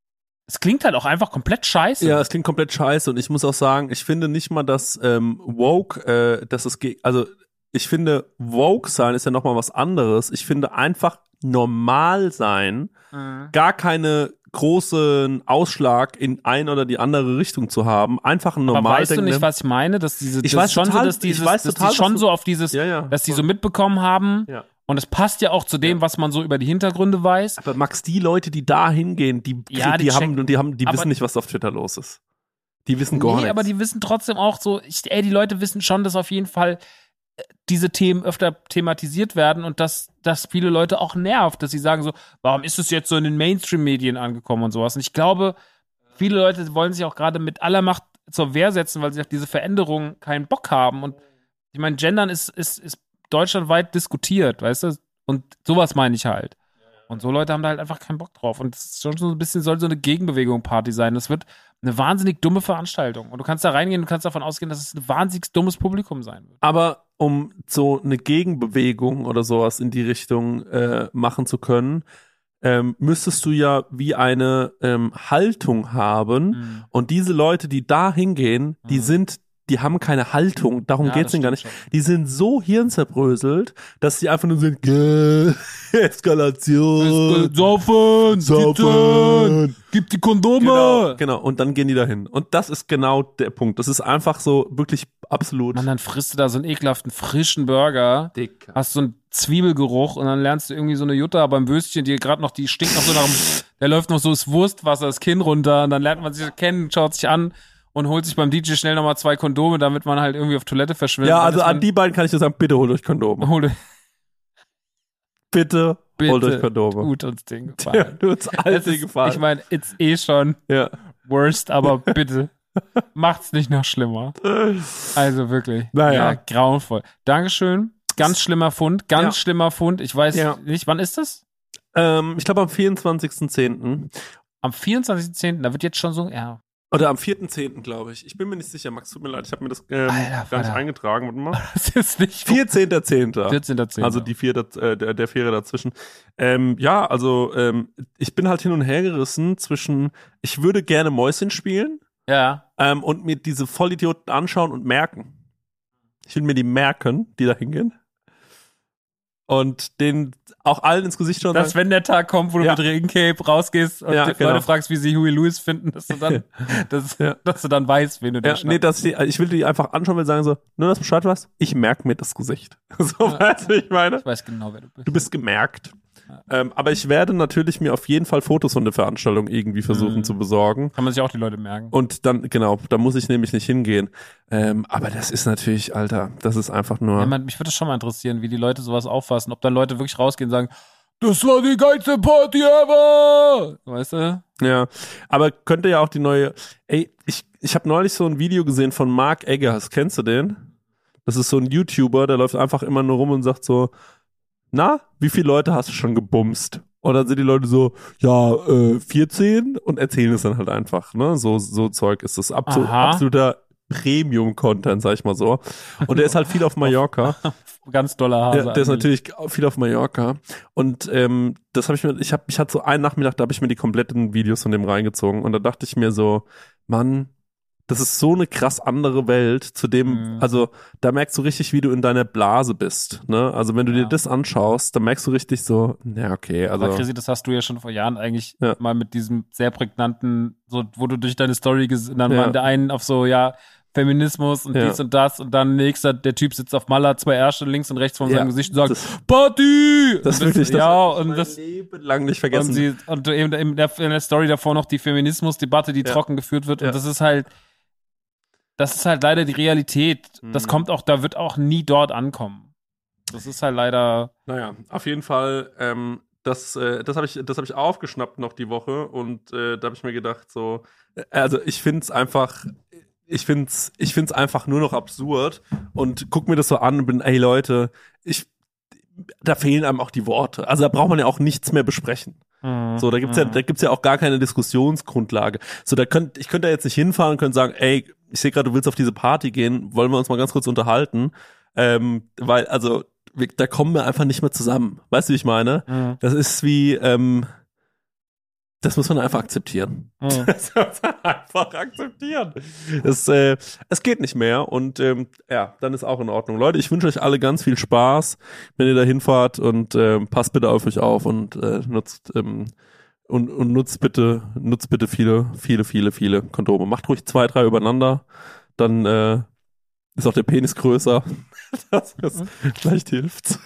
es klingt halt auch einfach komplett scheiße. Ja, es klingt komplett scheiße und ich muss auch sagen, ich finde nicht mal, dass ähm, Woke, äh, dass es geht, also ich finde, Woke sein ist ja nochmal was anderes. Ich finde einfach normal sein, mhm. gar keine großen Ausschlag in ein oder die andere Richtung zu haben, einfach ein normal. Aber weißt du nicht, was ich meine, dass diese, ich das weiß schon total, so, dass dieses, ich weiß dass total, die schon du, so auf dieses, ja, ja, dass die so mitbekommen haben. Ja. Und es passt ja auch zu dem, ja. was man so über die Hintergründe weiß. Aber Max, die Leute, die da hingehen, die, ja, die, die, die haben, die haben, die aber, wissen nicht, was auf Twitter los ist. Die wissen gar nee, nichts. aber die wissen trotzdem auch so, ich, ey, die Leute wissen schon, dass auf jeden Fall diese Themen öfter thematisiert werden und dass das viele Leute auch nervt, dass sie sagen so, warum ist es jetzt so in den Mainstream-Medien angekommen und sowas. Und ich glaube, viele Leute wollen sich auch gerade mit aller Macht zur Wehr setzen, weil sie auf diese Veränderung keinen Bock haben. Und ich meine, Gendern ist, ist, ist deutschlandweit diskutiert, weißt du? Und sowas meine ich halt. Und so Leute haben da halt einfach keinen Bock drauf. Und es ist schon so ein bisschen, soll so eine Gegenbewegung-Party sein. Das wird eine wahnsinnig dumme Veranstaltung. Und du kannst da reingehen, du kannst davon ausgehen, dass es ein wahnsinnig dummes Publikum sein wird. Aber um so eine Gegenbewegung oder sowas in die Richtung äh, machen zu können, ähm, müsstest du ja wie eine ähm, Haltung haben. Mhm. Und diese Leute, die da hingehen, mhm. die sind die haben keine Haltung, darum ja, geht's denen gar nicht. Schon. Die sind so hirnzerbröselt, dass sie einfach nur sind, Gäh, Eskalation, Saufen, Saufen, gib die Kondome. Genau, genau, und dann gehen die dahin. Und das ist genau der Punkt. Das ist einfach so wirklich absolut. Und dann frisst du da so einen ekelhaften, frischen Burger, Dick. Hast so einen Zwiebelgeruch und dann lernst du irgendwie so eine Jutta beim Würstchen, die gerade noch, die stinkt noch so nach dem, der läuft noch so das Wurstwasser, das Kinn runter und dann lernt man sich kennen, schaut sich an und holt sich beim D J schnell nochmal zwei Kondome, damit man halt irgendwie auf Toilette verschwindet. Ja, also an die beiden kann ich nur sagen, bitte holt euch Kondome. Hol bitte, bitte holt euch Kondome. Tut uns den Gefallen. Ja, tut uns allen den Gefallen. Ich meine, it's eh schon ja. worst, aber bitte, macht's nicht noch schlimmer. Also wirklich, naja. ja, grauenvoll. Dankeschön, ganz schlimmer Fund, ganz ja. schlimmer Fund. Ich weiß ja. nicht, wann ist das? Ähm, ich glaube am vierundzwanzigsten zehnten Am vierundzwanzigsten zehnten Da wird jetzt schon so, ja. Oder am vierten zehnten glaube ich. Ich bin mir nicht sicher, Max, tut mir leid, ich habe mir das ähm, Alter, gar nicht eingetragen. Warte mal. Das ist nicht vierzehnten zehnten vierzehnten zehnten Also die vier, äh, der, der Fähre dazwischen. Ähm, ja, also ähm, ich bin halt hin und her gerissen zwischen, ich würde gerne Mäuschen spielen ja. ähm, und mir diese Vollidioten anschauen und merken. Ich will mir die merken, die da hingehen. Und den auch allen ins Gesicht schauen. Dass, wenn der Tag kommt, wo du ja. mit Regencape rausgehst und ja, die genau. Leute fragst, wie sie Huey Lewis finden, dass du dann, dass, ja. dass du dann weißt, wen du ja, da nee, dass die, ich will die einfach anschauen und sagen so, nur dass du Bescheid weißt, ich merke mir das Gesicht. So, ja. weißt du, ich meine? Ich weiß genau, wer du bist. Du bist gemerkt. Ja. Ähm, aber ich werde natürlich mir auf jeden Fall Fotos von der Veranstaltung irgendwie versuchen mhm. zu besorgen. Kann man sich auch die Leute merken. Und dann, genau, da muss ich nämlich nicht hingehen. Ähm, aber das ist natürlich, Alter, das ist einfach nur... Ja, man, mich würde das schon mal interessieren, wie die Leute sowas auffassen. Ob dann Leute wirklich rausgehen und sagen, das war die geilste Party ever! Weißt du? Ja, aber könnte ja auch die neue... Ey, ich, ich habe neulich so ein Video gesehen von Mark Eggers. Kennst du den? Das ist so ein YouTuber, der läuft einfach immer nur rum und sagt so, na, wie viele Leute hast du schon gebumst? Und dann sind die Leute so, ja, äh, vierzehn und erzählen es dann halt einfach, ne? So, so Zeug ist das. Abso- absoluter Premium-Content, sag ich mal so. Und der ist halt viel auf Mallorca. Ganz doller Hase. Der, der ist natürlich viel auf Mallorca. Und ähm, das habe ich mir, ich habe, ich hatte so einen Nachmittag, da habe ich mir die kompletten Videos von dem reingezogen. Und da dachte ich mir so, Mann, das ist so eine krass andere Welt, zu dem, mhm. also da merkst du richtig, wie du in deiner Blase bist, ne? Also wenn du ja. dir das anschaust, dann merkst du richtig so, ja, okay, also. Aber Chrissy, das hast du ja schon vor Jahren eigentlich ja. mal mit diesem sehr prägnanten, so, wo du durch deine Story ges- dann ja. mal der einen auf so, ja, Feminismus und ja. dies und das und dann nächster, der Typ sitzt auf Maler, zwei Ärsche links und rechts von ja. seinem Gesicht und sagt, das, Party! Das wirklich, das ja, und und das Leben lang nicht vergessen. Und, sie, und eben in der, in der Story davor noch die Feminismusdebatte, die ja. trocken geführt wird ja. und das ist halt, das ist halt leider die Realität. Das mhm. kommt auch, da wird auch nie dort ankommen. Das ist halt leider. Naja, auf jeden Fall, ähm, das, äh, das habe ich, das habe ich aufgeschnappt noch die Woche und äh, da habe ich mir gedacht, so, äh, also ich finde es einfach, ich finde es, ich finde es einfach nur noch absurd und guck mir das so an und bin, ey Leute, ich, da fehlen einem auch die Worte. Also da braucht man ja auch nichts mehr besprechen. Mhm. So, da gibt's ja, da gibt's ja auch gar keine Diskussionsgrundlage. So, da könnt, ich könnte da jetzt nicht hinfahren und könnte sagen, ey, ich sehe gerade, du willst auf diese Party gehen, wollen wir uns mal ganz kurz unterhalten, ähm, weil, also, wir, da kommen wir einfach nicht mehr zusammen. Weißt du, wie ich meine? Mhm. Das ist wie, ähm, Das muss man einfach akzeptieren. Mhm. Das muss man einfach akzeptieren. Es, äh, es geht nicht mehr und ähm, ja, dann ist auch in Ordnung. Leute, ich wünsche euch alle ganz viel Spaß, wenn ihr da hinfahrt und ähm, passt bitte auf euch auf und äh, nutzt ähm, und, und nutzt bitte, nutzt bitte viele, viele, viele, viele Kondome. Macht ruhig zwei, drei übereinander, dann äh, ist auch der Penis größer. Das ist, vielleicht hilft's.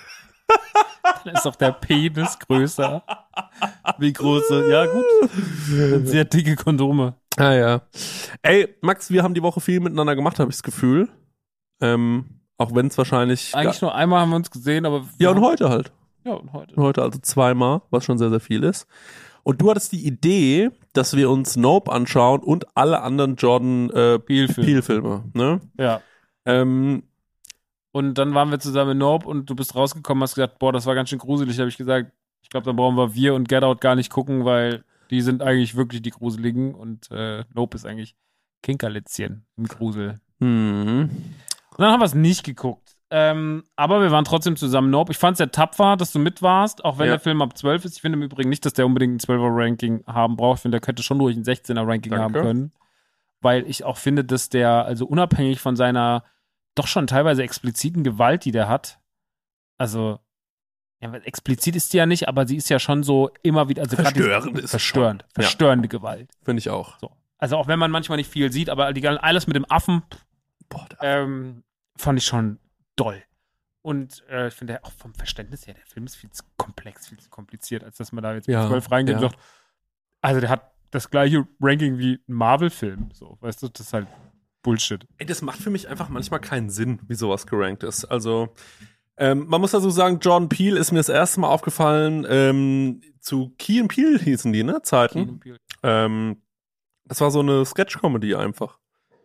Dann ist auch der Penis größer. Wie große, ja gut. Sehr dicke Kondome. Ah ja. Ey, Max, wir haben die Woche viel miteinander gemacht, habe ich das Gefühl. Ähm, auch wenn es wahrscheinlich... Eigentlich nur einmal haben wir uns gesehen, aber... Ja, und heute halt. Ja, und heute. Und heute also zweimal, was schon sehr, sehr viel ist. Und du hattest die Idee, dass wir uns Nope anschauen und alle anderen Jordan äh, Peele-Filme. Peele-Filme. Ne? Ja. Ähm, Und dann waren wir zusammen in Nope und du bist rausgekommen, hast gesagt, boah, das war ganz schön gruselig. Da habe ich gesagt, ich glaube, dann brauchen wir Wir und Get Out gar nicht gucken, weil die sind eigentlich wirklich die Gruseligen und äh, Nope ist eigentlich Kinkerlitzchen im Grusel. hm. Und dann haben wir es nicht geguckt. Ähm, aber wir waren trotzdem zusammen Nope. Ich fand es sehr tapfer, dass du mit warst, auch wenn Ja. der Film ab zwölf ist. Ich finde im Übrigen nicht, dass der unbedingt ein zwölfer-Ranking haben braucht. Ich finde, der könnte schon ruhig ein sechzehner-Ranking Danke. haben können. Weil ich auch finde, dass der, also unabhängig von seiner doch schon teilweise expliziten Gewalt, die der hat, also ja, explizit ist die ja nicht, aber sie ist ja schon so immer wieder, also gerade Verstörend diese- ist es verstörend, schon. Ja. verstörende Gewalt. Finde ich auch. So. Also auch wenn man manchmal nicht viel sieht, aber die, alles mit dem Affen Boah, der ähm, fand ich schon doll. Und äh, ich finde auch vom Verständnis her, der Film ist viel zu komplex, viel zu kompliziert, als dass man da jetzt mit Ja, zwölf reingeht ja. und sagt, also der hat das gleiche Ranking wie ein Marvel-Film. So, weißt du, das ist halt Bullshit. Ey, das macht für mich einfach manchmal keinen Sinn, wie sowas gerankt ist. Also, ähm, man muss also sagen, Jordan Peele ist mir das erste Mal aufgefallen, ähm, zu Key and Peele hießen die, ne, Zeiten. Ähm, das war so eine Sketch-Comedy einfach.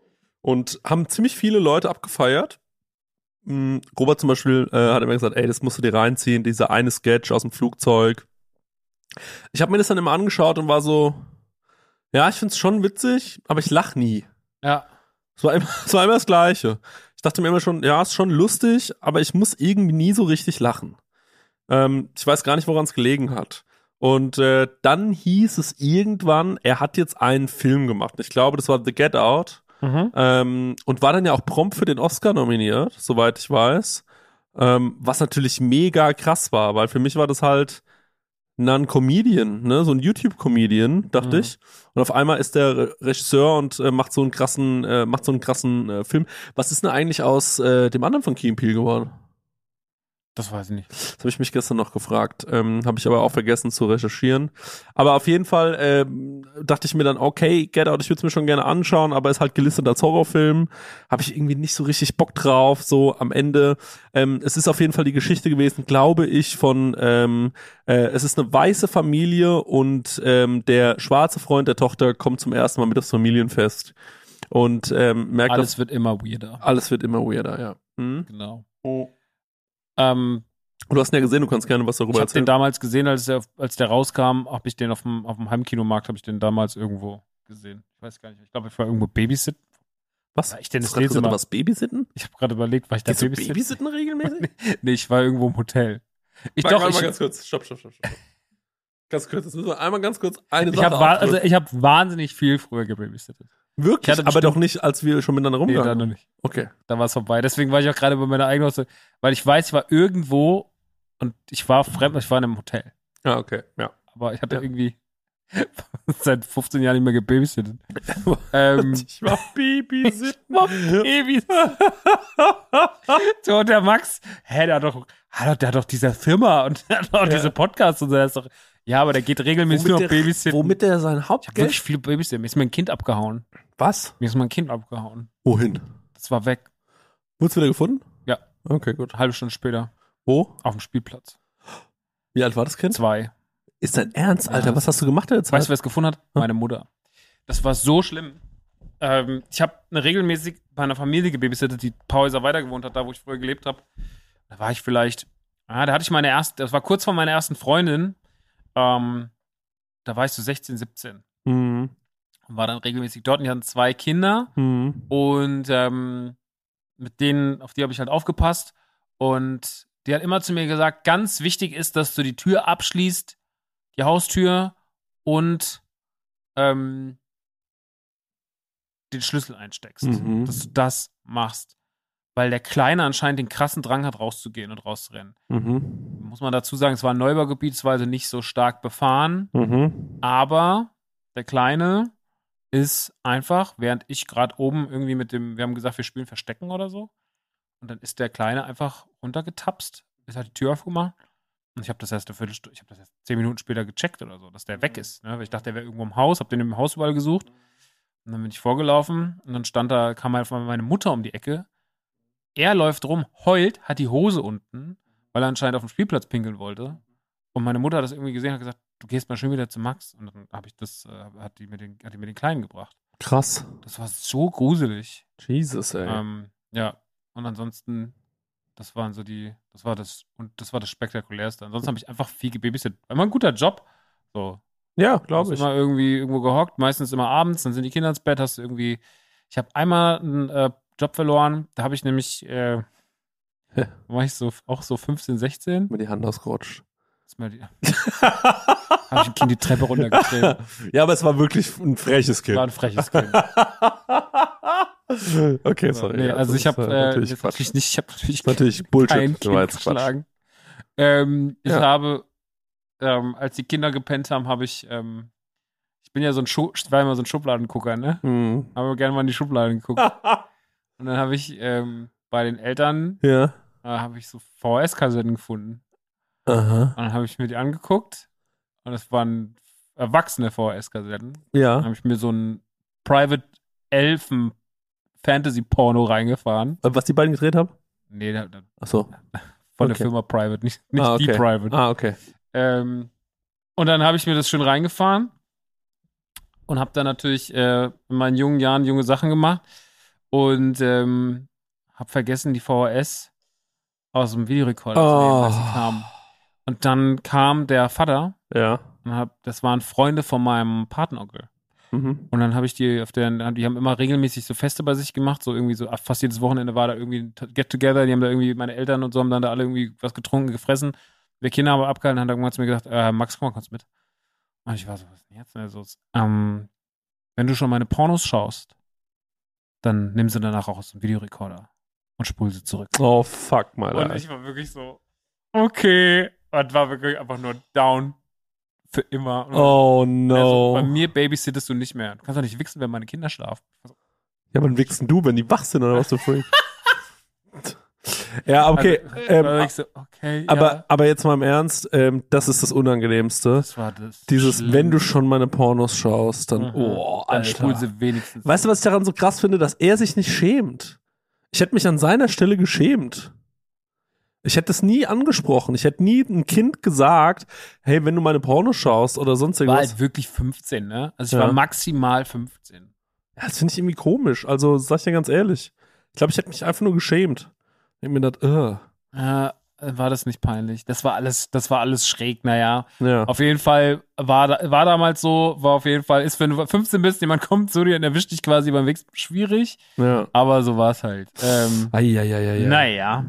Und haben ziemlich viele Leute abgefeiert. Mhm, Robert zum Beispiel äh, hat immer gesagt, ey, das musst du dir reinziehen, dieser eine Sketch aus dem Flugzeug. Ich habe mir das dann immer angeschaut und war so, ja, ich find's schon witzig, aber ich lach nie. Ja. Es war, immer, es war immer das Gleiche. Ich dachte mir immer schon, ja, ist schon lustig, aber ich muss irgendwie nie so richtig lachen. Ähm, ich weiß gar nicht, woran es gelegen hat. Und äh, dann hieß es irgendwann, er hat jetzt einen Film gemacht. Ich glaube, das war The Get Out. Mhm. Ähm, und war dann ja auch prompt für den Oscar nominiert, soweit ich weiß. Ähm, was natürlich mega krass war, weil für mich war das halt ein Comedian, ne, so ein YouTube-Comedian, dachte Mhm. ich. Und auf einmal ist der Re- Regisseur und äh, macht so einen krassen, äh, macht so einen krassen äh, Film. Was ist denn eigentlich aus äh, dem anderen von Key and Peele geworden? Das weiß ich nicht. Das habe ich mich gestern noch gefragt. Ähm, habe ich aber auch vergessen zu recherchieren. Aber auf jeden Fall ähm, dachte ich mir dann, okay, Get Out, ich würde es mir schon gerne anschauen, aber ist halt gelistet als Horrorfilm. Habe ich irgendwie nicht so richtig Bock drauf, so am Ende. Ähm, es ist auf jeden Fall die Geschichte gewesen, glaube ich, von ähm, äh, es ist eine weiße Familie und ähm, der schwarze Freund der Tochter kommt zum ersten Mal mit aufs Familienfest. Und ähm, merkt, Alles dass wird immer weirder. alles wird immer weirder, ja. Mhm. Genau. Ähm, Und du hast ihn ja gesehen, du kannst gerne was ich darüber habe den erzählen. damals gesehen, als der, als der rauskam, habe ich den auf dem, auf dem Heimkinomarkt, habe ich den damals irgendwo gesehen. Ich weiß gar nicht. Ich glaube, ich war irgendwo Babysitten. Was? War ich denn Hast das du gerade gesagt, Lesezimmer? du warst Babysitten? Ich habe gerade überlegt, war ich da Gehst du Babysitten? Babysitten regelmäßig? Nee, ich war irgendwo im Hotel. Ich Warte, doch, warte ich, mal ganz kurz. Stopp, stopp, stopp, stopp. Ganz kurz, jetzt müssen wir einmal ganz kurz eine ich Sache habe also aufdrücken. ich hab wahnsinnig viel früher gebabysittet. Wirklich? ich hatte Aber bestimmt- doch nicht, als wir schon miteinander Nee, da rumgegangen noch sind. nicht. Okay. Da war es vorbei. Deswegen war ich auch gerade bei meiner eigenen Hause, weil ich weiß, ich war irgendwo und ich war fremd, ich war in einem Hotel. Ja, okay. Ja. Aber ich hatte Ja. irgendwie seit fünfzehn Jahren nicht mehr gebabysittet. ähm, Ich war Babysitten. war Babys. So, und der Max, hä, der hat doch, hat doch, der hat doch diese Firma und der hat doch diese Podcasts und so. Der ist doch, ja, aber der geht regelmäßig nur auf der, Babysitten. womit der sein Ich hab Hauptgeld? wirklich viele Babysitten. Mir ist mein Kind abgehauen. Was? Mir ist mein Kind abgehauen. Wohin? Das war weg. Wurdest du wieder gefunden? Ja. Okay, gut. Eine halbe Stunde später. Wo? Auf dem Spielplatz. Wie alt war das Kind? Zwei. Ist dein Ernst, Alter? Ja. Was hast du gemacht in der Zeit? Weißt du, wer es gefunden hat? Meine Mutter. Das war so schlimm. Ähm, ich habe eine regelmäßig bei einer Familie gebabysittet, die ein paar Häuser weiter gewohnt hat, da wo ich früher gelebt habe. Da war ich vielleicht, ah, da hatte ich meine erste, das war kurz vor meiner ersten Freundin. Ähm, da war ich so sechzehn, siebzehn. Mhm. Und war dann regelmäßig dort und die hatten zwei Kinder. Mhm. Und ähm, mit denen, auf die habe ich halt aufgepasst. Und die hat immer zu mir gesagt, ganz wichtig ist, dass du die Tür abschließt, die Haustür, und ähm, den Schlüssel einsteckst. Mhm. Dass du das machst. Weil der Kleine anscheinend den krassen Drang hat, rauszugehen und rauszurennen. Mhm. Muss man dazu sagen, es war ein Neubaugebiet, es war also nicht so stark befahren. Mhm. Aber der Kleine ist einfach, während ich gerade oben irgendwie mit dem, wir haben gesagt, wir spielen Verstecken oder so. Und dann ist der Kleine einfach runtergetapst, ist halt die Tür aufgemacht. Und ich habe das erst eine Viertelstunde, ich habe das erst zehn Minuten später gecheckt oder so, dass der weg ist. Ne? Weil ich dachte, der wäre irgendwo im Haus, habe den im Haus überall gesucht. Und dann bin ich vorgelaufen und dann stand da, kam einfach meine Mutter um die Ecke. Er läuft rum, heult, hat die Hose unten, weil er anscheinend auf dem Spielplatz pinkeln wollte. Und meine Mutter hat das irgendwie gesehen und hat gesagt, du gehst mal schön wieder zu Max. Und dann habe ich das, äh, hat die mir den, hat die mir den Kleinen gebracht. Krass. Das war so gruselig. Jesus, ey. Ähm, ja. Und ansonsten, das waren so die, das war das, und das war das Spektakulärste. Ansonsten habe ich einfach viel gebabysittet. War immer ein guter Job. So. Ja, glaube ich. Immer irgendwie irgendwo gehockt, meistens immer abends, dann sind die Kinder ins Bett, hast du irgendwie. Ich habe einmal einen äh, Job verloren, da habe ich nämlich, äh, war ich so, auch so fünfzehn, sechzehn. Mir die Hand ausgerutscht. Ist mir die, habe ich ein Kind die Treppe runtergetreten. Ja, aber es war wirklich ein freches Kind. War ein freches Kind. Okay, sorry. Nee, ja, also das ich habe ist, äh, äh, natürlich jetzt Quatsch. natürlich nicht, ich habe natürlich Natürlich kein Bullshit. Kind Das war jetzt Quatsch. geschlagen. Ähm, ich Ja. habe, ähm, als die Kinder gepennt haben, habe ich, ähm, ich bin ja so ein Schu- ich war immer so ein Schubladengucker, ne? Hm. Habe gerne mal in die Schubladen geguckt. Und dann habe ich ähm, bei den Eltern Ja. äh, habe ich so V H S-Kassetten gefunden. Aha. Und dann habe ich mir die angeguckt und es waren erwachsene V H S-Kassetten. Dann Ja. habe ich mir so ein Private Elfen Fantasy-Porno reingefahren. Was die beiden gedreht haben? Nee, da, da, Achso. von Okay. der Firma Private, nicht, nicht Ah, okay. die Private. Ah, okay. Ähm, und dann habe ich mir das schön reingefahren und habe dann natürlich äh, in meinen jungen Jahren junge Sachen gemacht und ähm, habe vergessen, die V H S aus dem Videorekorder zu nehmen, als sie Oh. kam. Und dann kam der Vater Ja. und hab, das waren Freunde von meinem Patenonkel. Mhm. Und dann habe ich die auf der, die haben immer regelmäßig so Feste bei sich gemacht, so irgendwie so fast jedes Wochenende war da irgendwie ein Get-Together, die haben da irgendwie, meine Eltern und so haben dann da alle irgendwie was getrunken, gefressen. Wir Kinder haben abgehalten, haben irgendwann zu mir gesagt, äh, Max, komm mal kurz mit. Und ich war so, was ist denn jetzt? Und er so, ähm, wenn du schon meine Pornos schaust, dann nimm sie danach auch aus dem Videorekorder und spul sie zurück. Oh, fuck, mal. Und ich war wirklich so, okay. Und war wirklich einfach nur down für immer. Und Oh, also, no. bei mir babysittest du nicht mehr. Du kannst doch nicht wichsen, wenn meine Kinder schlafen. Ja, wann wichst denn du, wenn die wach sind oder was, du Freak? Ja, okay. Also, ähm, war ich so, okay, aber, ja. aber jetzt mal im Ernst, ähm, das ist das Unangenehmste. Das war das. Dieses, Schlimmste. wenn du schon meine Pornos schaust, dann, Mhm. oh, Dann Alter. spul sie wenigstens. Weißt du, was ich daran so krass finde? Dass er sich nicht schämt. Ich hätte mich an seiner Stelle geschämt. Ich hätte es nie angesprochen. Ich hätte nie ein Kind gesagt, hey, wenn du meine Pornos schaust oder sonst Ich war irgendwas. halt wirklich fünfzehn, ne? Also ich Ja. war maximal fünfzehn. Ja, das finde ich irgendwie komisch. Also, sag ich dir ganz ehrlich. Ich glaube, ich hätte mich einfach nur geschämt. Ich hab mir gedacht, uh. Äh, war das nicht peinlich? Das war alles, das war alles schräg, naja. Ja. Auf jeden Fall war, da, war damals so, war auf jeden Fall, ist, wenn du fünfzehn bist, jemand kommt zu dir und erwischt dich quasi beim Weg, schwierig. Ja. Aber so war es halt. Ähm, Eieieiei. Naja.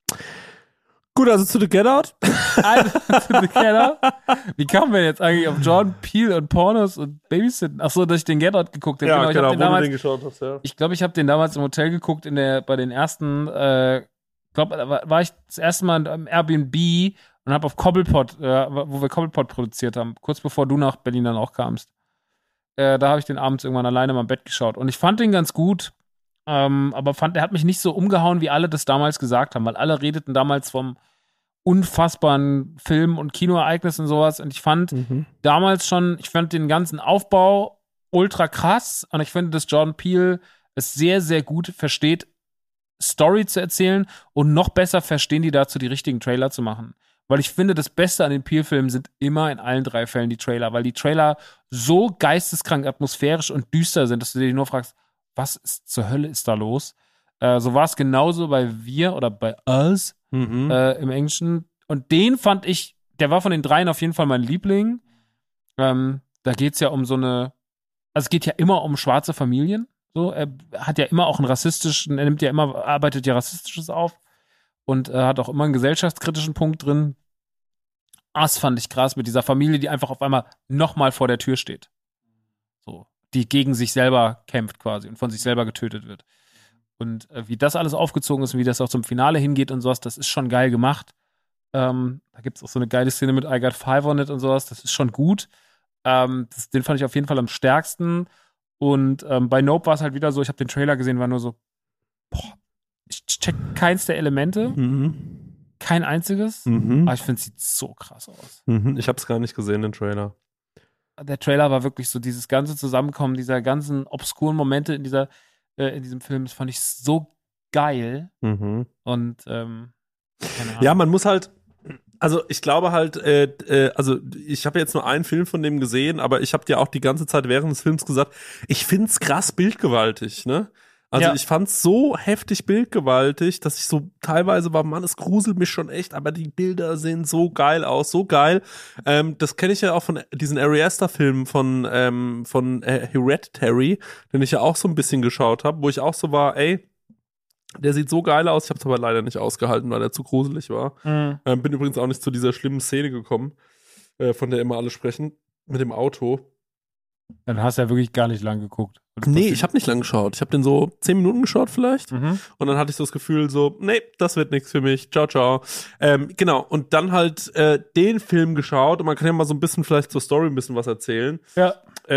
Gut, also zu The Get Out. Also, to the Keller. Wie kamen wir jetzt eigentlich auf Jordan Peele und Pornos und Babysitten? Achso, dass ich den Get Out geguckt habe. Ja, ich genau, hab wo den damals, du den geschaut hast, ja. Ich glaube, ich habe den damals im Hotel geguckt, in der, bei den ersten, äh, ich glaube, da war, war ich das erste Mal im Airbnb und habe auf Cobblepot, äh, wo wir Cobblepot produziert haben, kurz bevor du nach Berlin dann auch kamst. Äh, da habe ich den abends irgendwann alleine mal im Bett geschaut. Und ich fand den ganz gut, ähm, aber fand, er hat mich nicht so umgehauen, wie alle das damals gesagt haben, weil alle redeten damals vom unfassbaren Film- und Kinoereignis und sowas. Und ich fand Mhm. damals schon, ich fand den ganzen Aufbau ultra krass. Und ich finde, dass Jordan Peele es sehr, sehr gut versteht, Story zu erzählen und noch besser verstehen die dazu, die richtigen Trailer zu machen. Weil ich finde, das Beste an den Peele-Filmen sind immer in allen drei Fällen die Trailer, weil die Trailer so geisteskrank atmosphärisch und düster sind, dass du dir nur fragst, was ist, zur Hölle ist da los? Äh, so war es genauso bei Wir oder bei Us Mhm. äh, im Englischen. Und den fand ich, der war von den dreien auf jeden Fall mein Liebling. Ähm, da geht es ja um so eine, also es geht ja immer um schwarze Familien. So, er hat ja immer auch einen rassistischen, er nimmt ja immer, arbeitet ja Rassistisches auf und äh, hat auch immer einen gesellschaftskritischen Punkt drin. Das fand ich krass mit dieser Familie, die einfach auf einmal nochmal vor der Tür steht. So, die gegen sich selber kämpft quasi und von sich selber getötet wird. Und äh, wie das alles aufgezogen ist und wie das auch zum Finale hingeht und sowas, das ist schon geil gemacht. Ähm, da gibt es auch so eine geile Szene mit I Got Five on It und sowas, das ist schon gut. Ähm, das, den fand ich auf jeden Fall am stärksten. Und ähm, bei Nope war es halt wieder so, ich habe den Trailer gesehen, war nur so, boah, ich check keins der Elemente. Mhm. Kein einziges. Mhm. Aber ich finde, es sieht so krass aus. Mhm. Ich habe es gar nicht gesehen, den Trailer. Der Trailer war wirklich so dieses ganze Zusammenkommen dieser ganzen obskuren Momente in dieser äh, in diesem Film. Das fand ich so geil. Mhm. Und ähm, keine Ahnung. Ja, man muss halt, also ich glaube halt, äh, äh, also ich habe jetzt nur einen Film von dem gesehen, aber ich habe dir auch die ganze Zeit während des Films gesagt, ich find's krass bildgewaltig, ne? Also Ja. ich fand's so heftig bildgewaltig, dass ich so teilweise war, Mann, es gruselt mich schon echt, aber die Bilder sehen so geil aus, so geil. Ähm, das kenne ich ja auch von diesen Ari Aster-Filmen von ähm, von äh, Hereditary, den ich ja auch so ein bisschen geschaut habe, wo ich auch so war, ey, der sieht so geil aus, ich habe es aber leider nicht ausgehalten, weil er zu gruselig war. Mhm. Ähm, bin übrigens auch nicht zu dieser schlimmen Szene gekommen, äh, von der immer alle sprechen, mit dem Auto. Dann hast du ja wirklich gar nicht lang geguckt. Nee, ich habe nicht lang geschaut. Ich habe den so zehn Minuten geschaut vielleicht. Mhm. Und dann hatte ich so das Gefühl so, nee, das wird nichts für mich. Ciao, ciao. Ähm, genau, und dann halt äh, den Film geschaut. Und man kann ja mal so ein bisschen vielleicht zur Story ein bisschen was erzählen. Ja.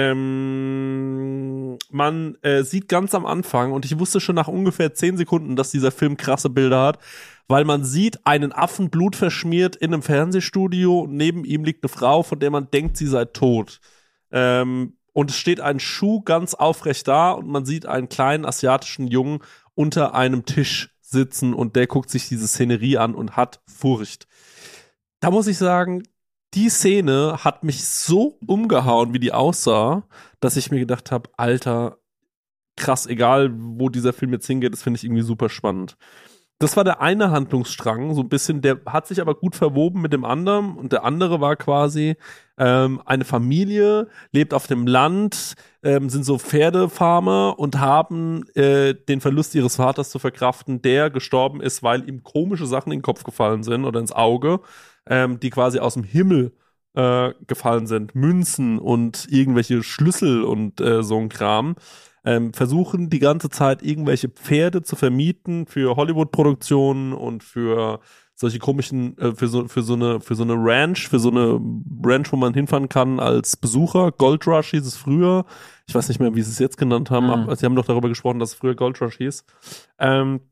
Ähm, man äh, sieht ganz am Anfang, und ich wusste schon nach ungefähr zehn Sekunden, dass dieser Film krasse Bilder hat, weil man sieht einen Affen blutverschmiert in einem Fernsehstudio und neben ihm liegt eine Frau, von der man denkt, sie sei tot. Ähm, und es steht ein Schuh ganz aufrecht da und man sieht einen kleinen asiatischen Jungen unter einem Tisch sitzen und der guckt sich diese Szenerie an und hat Furcht. Da muss ich sagen, die Szene hat mich so umgehauen, wie die aussah, dass ich mir gedacht habe, Alter, krass, egal wo dieser Film jetzt hingeht, das finde ich irgendwie super spannend. Das war der eine Handlungsstrang, so ein bisschen, der hat sich aber gut verwoben mit dem anderen und der andere war quasi ähm, eine Familie, lebt auf dem Land, ähm, sind so Pferdefarmer und haben äh, den Verlust ihres Vaters zu verkraften, der gestorben ist, weil ihm komische Sachen in den Kopf gefallen sind oder ins Auge, ähm, die quasi aus dem Himmel äh, gefallen sind, Münzen und irgendwelche Schlüssel und äh, so ein Kram. Ähm, versuchen die ganze Zeit irgendwelche Pferde zu vermieten für Hollywood-Produktionen und für solche komischen, äh, für so für so eine für so eine Ranch, für so eine Ranch, wo man hinfahren kann als Besucher. Gold Rush hieß es früher. Ich weiß nicht mehr, wie sie es jetzt genannt haben, Mhm. aber sie haben doch darüber gesprochen, dass es früher Gold Rush hieß. Ähm,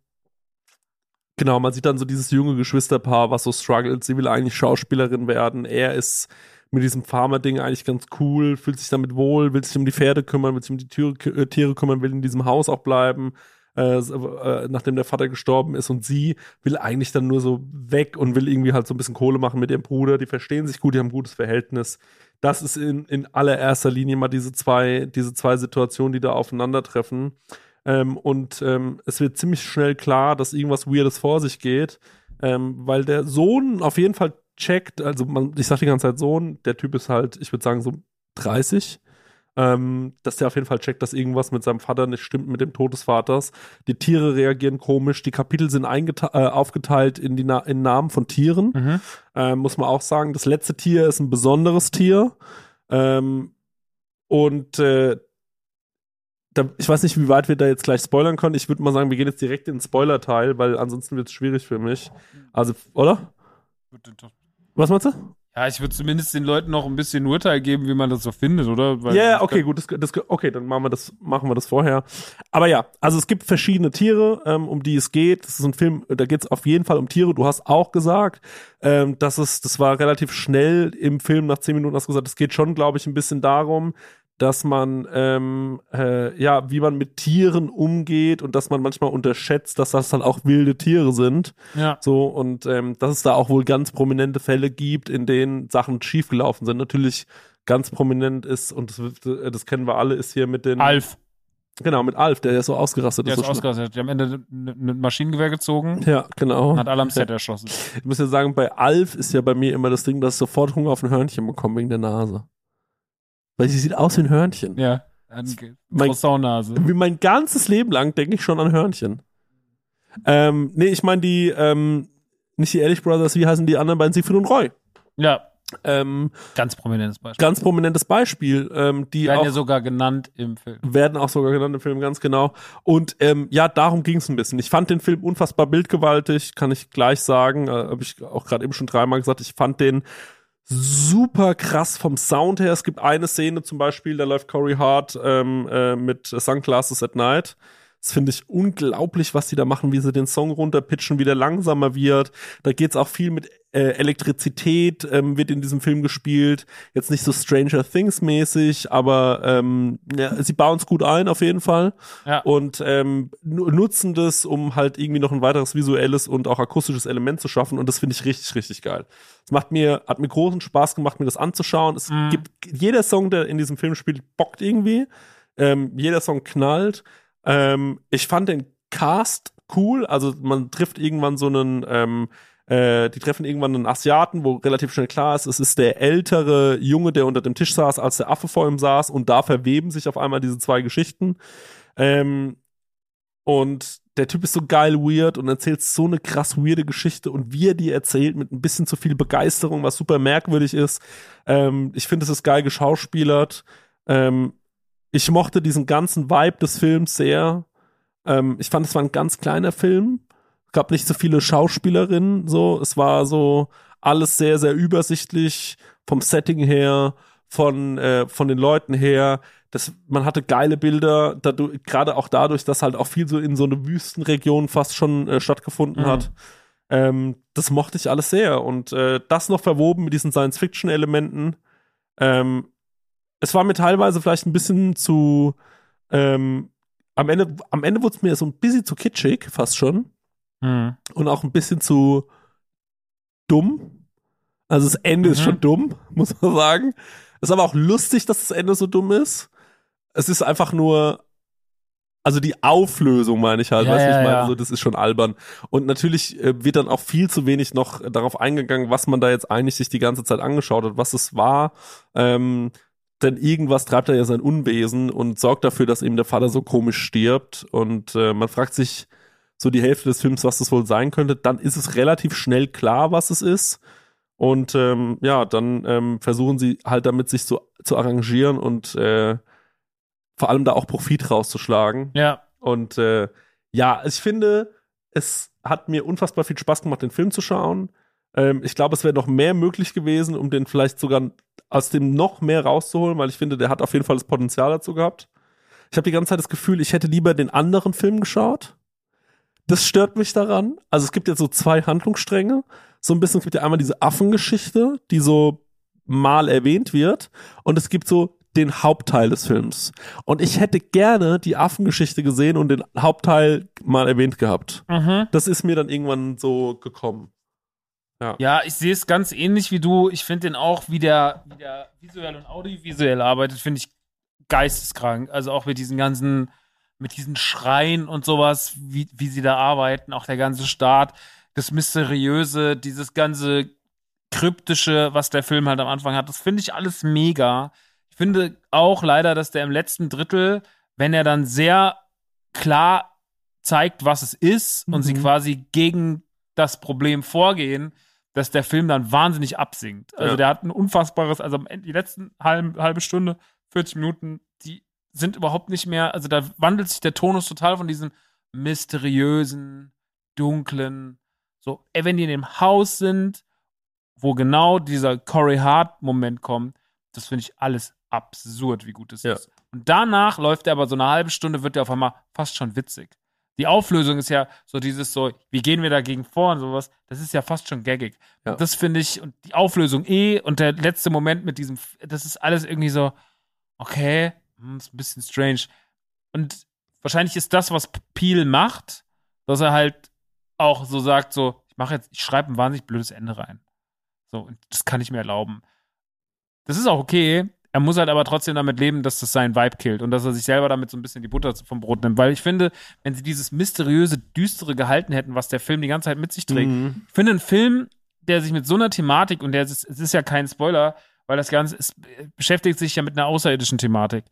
genau, man sieht dann so dieses junge Geschwisterpaar, was so struggelt. Sie will eigentlich Schauspielerin werden. Er ist mit diesem Farmer-Ding eigentlich ganz cool, fühlt sich damit wohl, will sich um die Pferde kümmern, will sich um die Tiere, äh, Tiere kümmern, will in diesem Haus auch bleiben, äh, äh, nachdem der Vater gestorben ist, und sie will eigentlich dann nur so weg und will irgendwie halt so ein bisschen Kohle machen mit ihrem Bruder. Die verstehen sich gut, die haben ein gutes Verhältnis. Das ist in, in allererster Linie mal diese zwei, diese zwei Situationen, die da aufeinandertreffen. Ähm, und ähm, es wird ziemlich schnell klar, dass irgendwas Weirdes vor sich geht, ähm, weil der Sohn auf jeden Fall checkt, also man, ich sag die ganze Zeit Sohn, der Typ ist halt, ich würde sagen so dreißig, ähm, dass der auf jeden Fall checkt, dass irgendwas mit seinem Vater nicht stimmt, mit dem Tod des Vaters. Die Tiere reagieren komisch, die Kapitel sind eingete- äh, aufgeteilt in die Na- in Namen von Tieren, Mhm. ähm, muss man auch sagen. Das letzte Tier ist ein besonderes Tier, ähm, und äh, da, ich weiß nicht, wie weit wir da jetzt gleich spoilern können. Ich würde mal sagen, wir gehen jetzt direkt in den Spoiler-Teil, weil ansonsten wird es schwierig für mich. Also, oder? Was meinst du? Ja, ich würde zumindest den Leuten noch ein bisschen Urteil geben, wie man das so findet, oder? Weil Ja, yeah, ich okay, gut, das, das, okay, dann machen wir das, machen wir das vorher. Aber ja, also es gibt verschiedene Tiere, ähm, um die es geht. Das ist ein Film, da geht es auf jeden Fall um Tiere. Du hast auch gesagt, ähm, dass es, das war relativ schnell im Film, nach zehn Minuten hast du gesagt, es geht schon, glaube ich, ein bisschen darum, dass man, ähm, äh, ja, wie man mit Tieren umgeht und dass man manchmal unterschätzt, dass das dann auch wilde Tiere sind. Ja. So, und ähm, dass es da auch wohl ganz prominente Fälle gibt, in denen Sachen schiefgelaufen sind. Natürlich ganz prominent ist, und das, das kennen wir alle, ist hier mit den... Alf, Genau, mit Alf, der ist so ausgerastet. der ist so schnell. ausgerastet. Die haben am Ende ein Maschinengewehr gezogen Ja, genau. und hat alle am Set erschossen. Ich muss ja sagen, bei Alf ist ja bei mir immer das Ding, dass ich sofort Hunger auf ein Hörnchen bekomme wegen der Nase. Weil sie sieht aus wie ein Hörnchen. Ja, eine Mein- Croissant-Nase. Wie mein ganzes Leben lang denke ich schon an Hörnchen. Ähm, nee, ich meine die, ähm, nicht die Ehrlich Brothers, wie heißen die anderen beiden? Siegfried und Roy. Ja, Ähm, Ganz prominentes Beispiel. Ganz prominentes Beispiel. Ähm, die werden auch, ja sogar genannt im Film. Werden auch sogar genannt im Film, ganz genau. Und ähm, ja, darum ging es ein bisschen. Ich fand den Film unfassbar bildgewaltig, kann ich gleich sagen. Äh, Habe ich auch gerade eben schon dreimal gesagt. Ich fand den super krass vom Sound her. Es gibt eine Szene zum Beispiel, da läuft Corey Hart ähm, äh, mit Sunglasses at Night. Das finde ich unglaublich, was die da machen, wie sie den Song runterpitchen, wie der langsamer wird. Da geht's auch viel mit äh, Elektrizität, ähm, wird in diesem Film gespielt. Jetzt nicht so Stranger Things mäßig, aber ähm, ja, sie bauen es gut ein auf jeden Fall. Ja. Und ähm, nutzen das, um halt irgendwie noch ein weiteres visuelles und auch akustisches Element zu schaffen. Und das finde ich richtig, richtig geil. Es macht mir, hat mir großen Spaß gemacht, mir das anzuschauen. Es Mhm. gibt, jeder Song, der in diesem Film spielt, bockt irgendwie. Ähm, jeder Song knallt. Ähm, ich fand den Cast cool, also man trifft irgendwann so einen, ähm, äh, die treffen irgendwann einen Asiaten, wo relativ schnell klar ist, es ist der ältere Junge, der unter dem Tisch saß, als der Affe vor ihm saß, und da verweben sich auf einmal diese zwei Geschichten. Ähm, und der Typ ist so geil weird und erzählt so eine krass weirde Geschichte, und wie er die erzählt, mit ein bisschen zu viel Begeisterung, was super merkwürdig ist. Ähm, ich finde, es ist geil geschauspielert. Ähm, Ich mochte diesen ganzen Vibe des Films sehr. Ähm, ich fand, es war ein ganz kleiner Film. Es gab nicht so viele Schauspielerinnen, so. Es war so alles sehr, sehr übersichtlich vom Setting her, von, äh, von den Leuten her. Das, man hatte geile Bilder, dadurch, gerade auch dadurch, dass halt auch viel so in so eine Wüstenregion fast schon äh, stattgefunden Mhm. hat. Ähm, das mochte ich alles sehr. Und äh, das noch verwoben mit diesen Science-Fiction-Elementen. Ähm, Es war mir teilweise vielleicht ein bisschen zu, ähm, am Ende, am Ende wurde es mir so ein bisschen zu kitschig, fast schon. Mhm. Und auch ein bisschen zu dumm. Also das Ende Mhm. ist schon dumm, muss man sagen. Ist aber auch lustig, dass das Ende so dumm ist. Es ist einfach nur, also die Auflösung meine ich halt, Ja, weißt du, ja, ich meine, ja. so, das ist schon albern. Und natürlich äh, wird dann auch viel zu wenig noch darauf eingegangen, was man da jetzt eigentlich sich die ganze Zeit angeschaut hat, was es war. Ähm, denn irgendwas treibt er ja sein Unwesen und sorgt dafür, dass eben der Vater so komisch stirbt. Und äh, man fragt sich so die Hälfte des Films, was das wohl sein könnte. Dann ist es relativ schnell klar, was es ist. Und ähm, ja, dann ähm, versuchen sie halt damit, sich so zu arrangieren und äh, vor allem da auch Profit rauszuschlagen. Ja. Und äh, ja, ich finde, es hat mir unfassbar viel Spaß gemacht, den Film zu schauen. Ähm, ich glaube, es wäre noch mehr möglich gewesen, um den vielleicht sogar aus dem noch mehr rauszuholen, weil ich finde, der hat auf jeden Fall das Potenzial dazu gehabt. Ich habe die ganze Zeit das Gefühl, ich hätte lieber den anderen Film geschaut. Das stört mich daran. Also es gibt jetzt so zwei Handlungsstränge. So ein bisschen, es gibt ja einmal diese Affengeschichte, die so mal erwähnt wird. Und es gibt so den Hauptteil des Films. Und ich hätte gerne die Affengeschichte gesehen und den Hauptteil mal erwähnt gehabt. Mhm. Das ist mir dann irgendwann so gekommen. Ja. Ja, ich sehe es ganz ähnlich wie du. Ich finde den auch, wie der, wie der visuell und audiovisuell arbeitet, finde ich geisteskrank. Also auch mit diesen ganzen, mit diesen Schreien und sowas, wie, wie sie da arbeiten, auch der ganze Start, das Mysteriöse, dieses ganze Kryptische, was der Film halt am Anfang hat, das finde ich alles mega. Ich finde auch leider, dass der im letzten Drittel, wenn er dann sehr klar zeigt, was es ist, und Mhm. sie quasi gegen das Problem vorgehen, dass der Film dann wahnsinnig absinkt. Also Ja. der hat ein unfassbares, also am Ende, die letzten halbe, halbe Stunde, vierzig Minuten, die sind überhaupt nicht mehr, also da wandelt sich der Tonus total von diesem mysteriösen, dunklen, so, ey, wenn die in dem Haus sind, wo genau dieser Corey Hart-Moment kommt, das finde ich alles absurd, wie gut es Ja. ist. Und danach läuft er aber so eine halbe Stunde, wird er auf einmal fast schon witzig. Die Auflösung ist ja so dieses so, wie gehen wir dagegen vor und sowas, das ist ja fast schon gaggig. Ja. Und das finde ich, und die Auflösung eh, und der letzte Moment mit diesem, das ist alles irgendwie so, okay, hm, ist ein bisschen strange. Und wahrscheinlich ist das, was Peele macht, dass er halt auch so sagt, so, ich mache jetzt, ich schreibe ein wahnsinnig blödes Ende rein. So, und das kann ich mir erlauben. Das ist auch okay. Er muss halt aber trotzdem damit leben, dass das seinen Vibe killt und dass er sich selber damit so ein bisschen die Butter vom Brot nimmt. Weil ich finde, wenn sie dieses mysteriöse, düstere gehalten hätten, was der Film die ganze Zeit mit sich trägt, Mhm. ich finde, ein Film, der sich mit so einer Thematik, und der ist, es ist ja kein Spoiler, weil das Ganze ist, beschäftigt sich ja mit einer außerirdischen Thematik.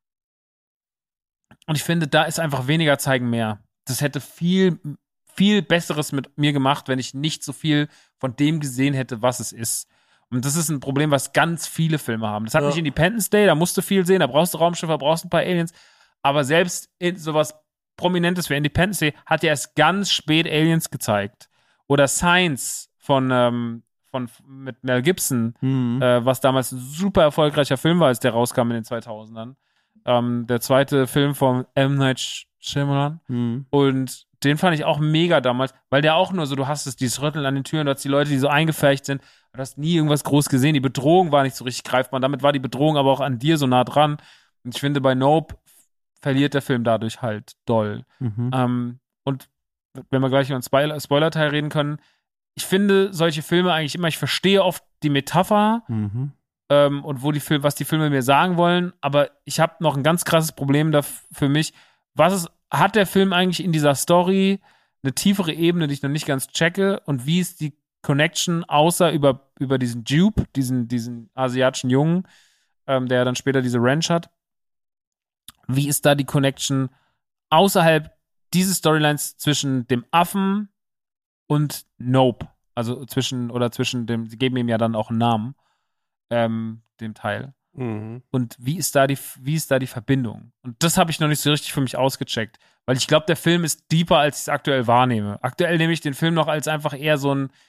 Und ich finde, da ist einfach weniger zeigen mehr. Das hätte viel, viel Besseres mit mir gemacht, wenn ich nicht so viel von dem gesehen hätte, was es ist. Und das ist ein Problem, was ganz viele Filme haben. Das hat Ja. nicht Independence Day, da musst du viel sehen, da brauchst du Raumschiffe, da brauchst du ein paar Aliens. Aber selbst in sowas Prominentes wie Independence Day hat ja erst ganz spät Aliens gezeigt. Oder Science von, ähm, von mit Mel Gibson, Mhm. äh, was damals ein super erfolgreicher Film war, als der rauskam in den zweitausendern. Ähm, der zweite Film von M. Night Shyamalan. Mhm. Und den fand ich auch mega damals, weil der auch nur so, du hast es, dieses Rütteln an den Türen, du hast die Leute, die so eingefärcht sind, du hast nie irgendwas groß gesehen, die Bedrohung war nicht so richtig greifbar, damit war die Bedrohung aber auch an dir so nah dran. Und ich finde, bei Nope verliert der Film dadurch halt doll. Mhm. Ähm, und wenn wir gleich über den Spoiler- Spoiler-Teil reden können, ich finde solche Filme eigentlich immer, ich verstehe oft die Metapher, Mhm. ähm, und wo die Film, was die Filme mir sagen wollen, aber ich habe noch ein ganz krasses Problem da für mich. Was ist, hat der Film eigentlich in dieser Story eine tiefere Ebene, die ich noch nicht ganz checke? Und wie ist die Connection, außer über, über diesen Jupe, diesen, diesen asiatischen Jungen, ähm, der dann später diese Ranch hat? Wie ist da die Connection außerhalb dieses Storylines zwischen dem Affen und Nope? Also zwischen, oder zwischen dem, sie geben ihm ja dann auch einen Namen, ähm, dem Teil. Mhm. Und wie ist da die, wie ist da die Verbindung? Und das habe ich noch nicht so richtig für mich ausgecheckt. Weil ich glaube, der Film ist deeper, als ich es aktuell wahrnehme. Aktuell nehme ich den Film noch als einfach eher so ein,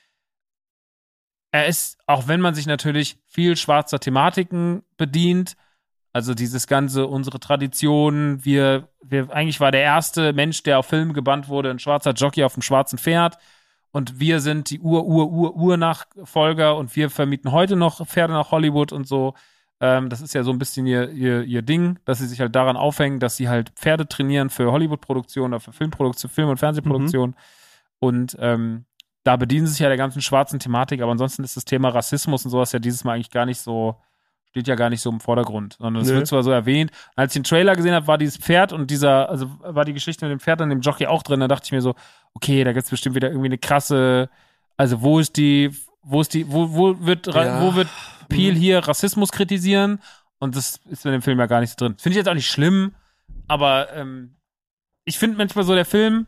er ist, auch wenn man sich natürlich viel schwarzer Thematiken bedient, also dieses ganze, unsere Tradition, wir, wir, eigentlich war der erste Mensch, der auf Film gebannt wurde, ein schwarzer Jockey auf einem schwarzen Pferd. Und wir sind die Ur-Ur-Ur-Ur-Nachfolger und wir vermieten heute noch Pferde nach Hollywood und so. Ähm, das ist ja so ein bisschen ihr, ihr, ihr Ding, dass sie sich halt daran aufhängen, dass sie halt Pferde trainieren für Hollywood-Produktion oder für Filmproduktion, Film- und Fernsehproduktion. Mhm. Und ähm, da bedienen sie sich ja der ganzen schwarzen Thematik, aber ansonsten ist das Thema Rassismus und sowas ja dieses Mal eigentlich gar nicht so, steht ja gar nicht so im Vordergrund, sondern es wird zwar so erwähnt. Als ich den Trailer gesehen habe, war dieses Pferd und dieser, also war die Geschichte mit dem Pferd und dem Jockey auch drin, da dachte ich mir so, okay, da gibt's bestimmt wieder irgendwie eine krasse, also wo ist die, wo ist die, wo, wo wird, ja. wo wird Peele hier Rassismus kritisieren? Und das ist in dem Film ja gar nicht so drin. Finde ich jetzt auch nicht schlimm, aber ähm, ich finde manchmal so, der Film,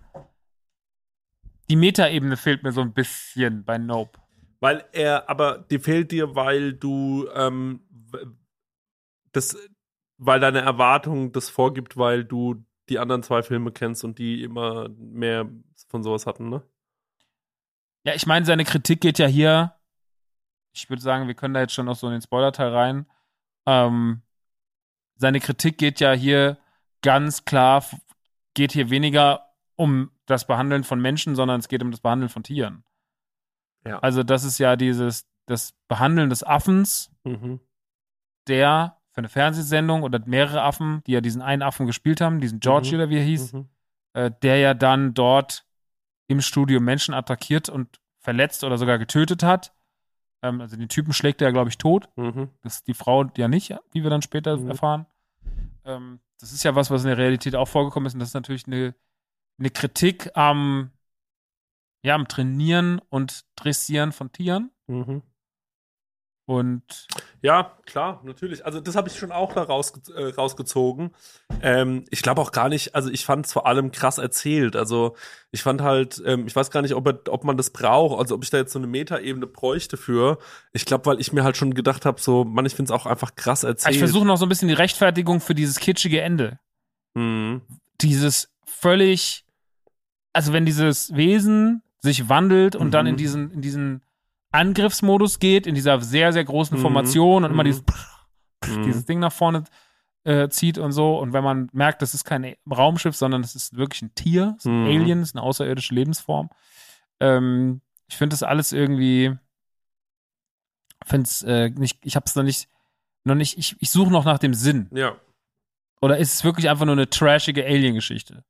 die Metaebene fehlt mir so ein bisschen bei Nope. Weil er, aber die fehlt dir, weil du ähm, das, weil deine Erwartung das vorgibt, weil du die anderen zwei Filme kennst und die immer mehr von sowas hatten, ne? Ja, ich meine, seine Kritik geht ja hier, ich würde sagen, wir können da jetzt schon noch so in den Spoiler-Teil rein. Ähm, seine Kritik geht ja hier ganz klar, geht hier weniger um das Behandeln von Menschen, sondern es geht um das Behandeln von Tieren. Ja. Also das ist ja dieses, das Behandeln des Affens, mhm. der für eine Fernsehsendung oder mehrere Affen, die ja diesen einen Affen gespielt haben, diesen Georgie mhm. oder wie er hieß, mhm. äh, der ja dann dort im Studio Menschen attackiert und verletzt oder sogar getötet hat. Ähm, also den Typen schlägt er ja, glaube ich, tot. Mhm. Das ist die Frau ja nicht, wie wir dann später mhm. erfahren. Ähm, das ist ja was, was in der Realität auch vorgekommen ist und das ist natürlich eine, eine Kritik am, ja, am Trainieren und Dressieren von Tieren. Mhm. Und ja, klar, natürlich. Also das habe ich schon auch da rausge- äh, rausgezogen. Ähm, ich glaube auch gar nicht, also ich fand es vor allem krass erzählt. Also ich fand halt, ähm, ich weiß gar nicht, ob, er, ob man das braucht, also ob ich da jetzt so eine Metaebene bräuchte für. Ich glaube, weil ich mir halt schon gedacht habe, so, Mann, ich finde es auch einfach krass erzählt. Ich versuche noch so ein bisschen die Rechtfertigung für dieses kitschige Ende. Mhm. Dieses völlig, also wenn dieses Wesen sich wandelt und mhm. dann in diesen, in diesen Angriffsmodus geht, in dieser sehr, sehr großen Formation und mhm. immer dieses, mhm. dieses Ding nach vorne äh, zieht und so. Und wenn man merkt, das ist kein Raumschiff, sondern es ist wirklich ein Tier, es ist ein mhm. Alien, es ist eine außerirdische Lebensform. Ähm, ich finde das alles irgendwie, finde es äh, nicht, ich habe es noch nicht, noch nicht, ich, ich suche noch nach dem Sinn. Ja. Oder ist es wirklich einfach nur eine trashige Alien-Geschichte?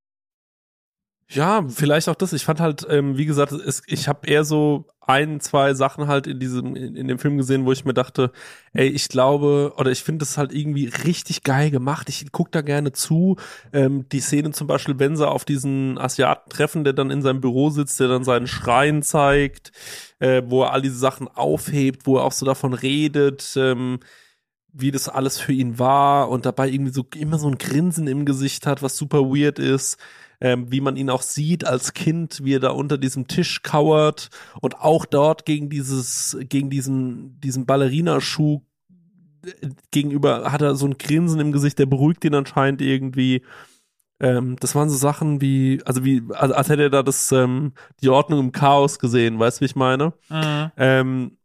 Ja, vielleicht auch das. Ich fand halt, ähm, wie gesagt, es, ich habe eher so ein, zwei Sachen halt in diesem, in, in dem Film gesehen, wo ich mir dachte, ey, ich glaube, oder ich finde das halt irgendwie richtig geil gemacht. Ich guck da gerne zu. Ähm, die Szene zum Beispiel, wenn sie auf diesen Asiaten treffen, der dann in seinem Büro sitzt, der dann seinen Schrein zeigt, äh, wo er all diese Sachen aufhebt, wo er auch so davon redet, ähm, wie das alles für ihn war und dabei irgendwie so immer so ein Grinsen im Gesicht hat, was super weird ist. Ähm, wie man ihn auch sieht als Kind, wie er da unter diesem Tisch kauert und auch dort gegen dieses, gegen diesen, diesen Ballerinaschuh gegenüber hat er so ein Grinsen im Gesicht, der beruhigt ihn anscheinend irgendwie. Ähm, das waren so Sachen wie, also wie, also als hätte er da das, ähm, die Ordnung im Chaos gesehen, weißt du, wie ich meine? Mhm. Ähm,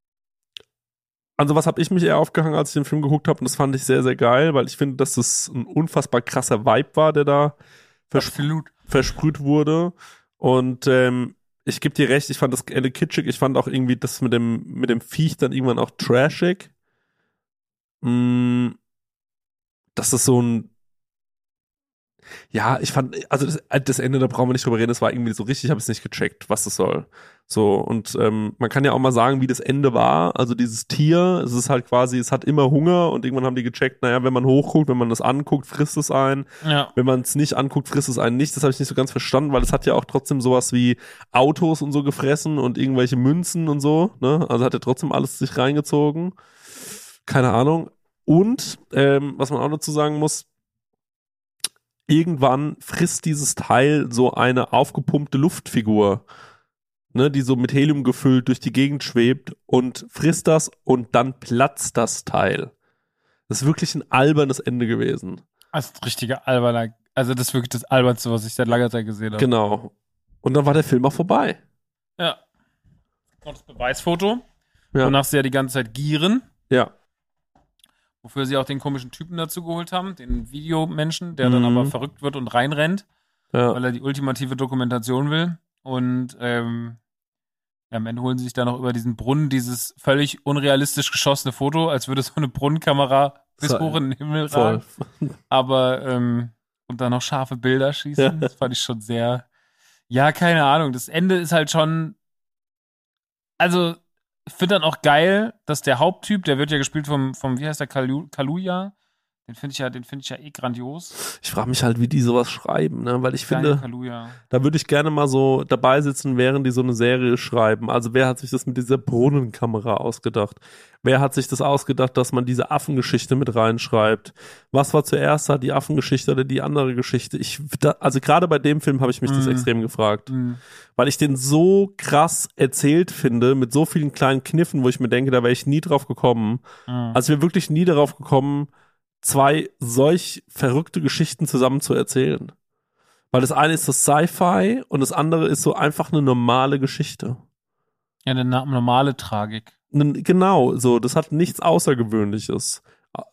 an sowas habe ich mich eher aufgehangen, als ich den Film geguckt habe, und das fand ich sehr, sehr geil, weil ich finde, dass das ein unfassbar krasser Vibe war, der da versp- Absolut. versprüht wurde. Und ähm, ich gebe dir recht, ich fand das Ende kitschig, ich fand auch irgendwie das mit dem, mit dem Viech dann irgendwann auch trashig. Mm, dass das so ein Ja, ich fand, also das, das Ende, da brauchen wir nicht drüber reden, das war irgendwie so richtig, ich habe es nicht gecheckt, was das soll. So, und ähm, man kann ja auch mal sagen, wie das Ende war, also dieses Tier, es ist halt quasi, es hat immer Hunger und irgendwann haben die gecheckt, naja, wenn man hochguckt, wenn man das anguckt, frisst es einen, Ja. wenn man es nicht anguckt, frisst es einen nicht, das habe ich nicht so ganz verstanden, weil es hat ja auch trotzdem sowas wie Autos und so gefressen und irgendwelche Münzen und so, ne, also hat er trotzdem alles sich reingezogen, keine Ahnung. Und, ähm, was man auch dazu sagen muss, irgendwann frisst dieses Teil so eine aufgepumpte Luftfigur, ne, die so mit Helium gefüllt durch die Gegend schwebt und frisst das und dann platzt das Teil. Das ist wirklich ein albernes Ende gewesen. Das ist ein richtiger alberner, also das ist wirklich das Albernste, was ich seit langer Zeit gesehen habe. Genau. Und dann war der Film auch vorbei. Ja. Und das Beweisfoto, Ja. wonach sie ja die ganze Zeit gieren, Ja. wofür sie auch den komischen Typen dazu geholt haben, den Videomenschen, der dann Mhm. aber verrückt wird und reinrennt, Ja. weil er die ultimative Dokumentation will. Und ähm, ja, am Ende holen sie sich dann noch über diesen Brunnen dieses völlig unrealistisch geschossene Foto, als würde so eine Brunnenkamera bis So, hoch in den Himmel Voll. ragen. Aber ähm, und dann noch scharfe Bilder schießen, Ja. das fand ich schon sehr, ja, keine Ahnung. Das Ende ist halt schon, also ich finde dann auch geil, dass der Haupttyp, der wird ja gespielt vom, vom wie heißt der, Kalu, Kaluuya, den finde ich ja, den finde ich ja eh grandios. Ich frage mich halt, wie die sowas schreiben, ne? Weil ich Daniel finde, Kaluuya. da würde ich gerne mal so dabei sitzen, während die so eine Serie schreiben. Also wer hat sich das mit dieser Brunnenkamera ausgedacht? Wer hat sich das ausgedacht, dass man diese Affengeschichte mit reinschreibt? Was war zuerst da, die Affengeschichte oder die andere Geschichte? Ich, da, also gerade bei dem Film habe ich mich das Mhm. extrem gefragt. Mhm. Weil ich den so krass erzählt finde, mit so vielen kleinen Kniffen, wo ich mir denke, da wäre ich nie drauf gekommen. Mhm. Also ich wäre wirklich nie darauf gekommen, zwei solch verrückte Geschichten zusammen zu erzählen. Weil das eine ist das Sci-Fi und das andere ist so einfach eine normale Geschichte. Ja, eine na- normale Tragik. N- Genau, so, das hat nichts Außergewöhnliches.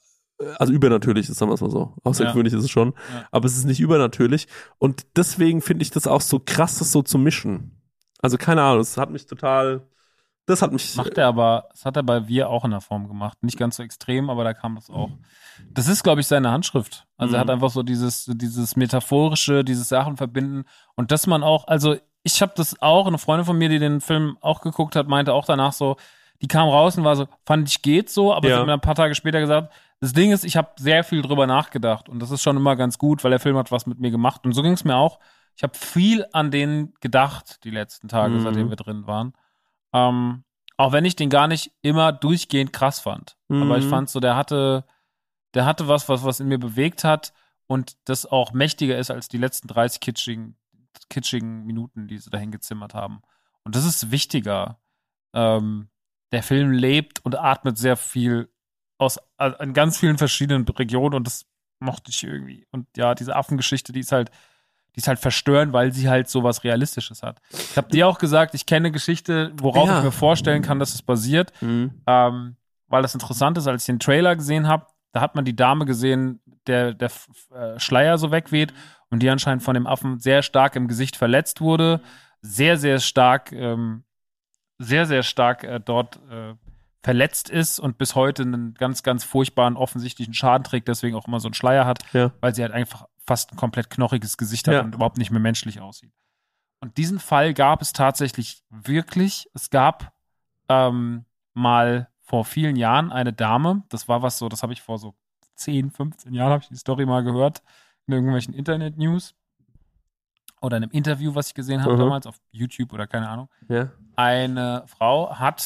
Also übernatürliches, sagen wir es mal so. Außergewöhnlich ist es schon, Ja. aber es ist nicht übernatürlich. Und deswegen finde ich das auch so krass, das so zu mischen. Also keine Ahnung, das hat mich total, das hat mich... Macht er aber, das hat er bei Wir auch in der Form gemacht. Nicht ganz so extrem, aber da kam das auch. Das ist, glaube ich, seine Handschrift. Also er hat Mhm. einfach so dieses, dieses metaphorische, dieses Sachen verbinden. Und dass man auch, also ich habe das auch, eine Freundin von mir, die den Film auch geguckt hat, meinte auch danach so, die kam raus und war so, fand ich geht so, aber Ja. sie hat mir ein paar Tage später gesagt, das Ding ist, ich habe sehr viel drüber nachgedacht und das ist schon immer ganz gut, weil der Film hat was mit mir gemacht. Und so ging es mir auch. Ich habe viel an den gedacht, die letzten Tage, Mhm. seitdem wir drin waren. Ähm, auch wenn ich den gar nicht immer durchgehend krass fand. Mhm. Aber ich fand so, der hatte, der hatte was, was, was in mir bewegt hat und das auch mächtiger ist als die letzten dreißig kitschigen, kitschigen Minuten, die sie dahin gezimmert haben. Und das ist wichtiger. Ähm, der Film lebt und atmet sehr viel aus, äh, in ganz vielen verschiedenen Regionen und das mochte ich irgendwie. Und ja, diese Affengeschichte, die ist halt, die ist halt verstörend, weil sie halt sowas Realistisches hat. Ich habe dir auch gesagt, ich kenne eine Geschichte, worauf Ja. ich mir vorstellen kann, dass es basiert. Mhm. Ähm, weil das interessant ist, als ich den Trailer gesehen habe, da hat man die Dame gesehen, der der F- äh, Schleier so wegweht und die anscheinend von dem Affen sehr stark im Gesicht verletzt wurde, sehr, sehr stark, ähm, sehr, sehr stark äh, dort äh, verletzt ist und bis heute einen ganz, ganz furchtbaren, offensichtlichen Schaden trägt, deswegen auch immer so einen Schleier hat, Ja. weil sie halt einfach fast ein komplett knochiges Gesicht hat Ja. und überhaupt nicht mehr menschlich aussieht. Und diesen Fall gab es tatsächlich wirklich. Es gab ähm, mal vor vielen Jahren eine Dame, das war was so, das habe ich vor so zehn, fünfzehn Jahren, habe ich die Story mal gehört, in irgendwelchen Internet-News oder in einem Interview, was ich gesehen habe Mhm. damals auf YouTube oder keine Ahnung. Ja. Eine Frau hat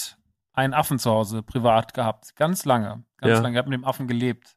einen Affen zu Hause privat gehabt. Ganz lange. Ganz Ja. lange. Er hat mit dem Affen gelebt.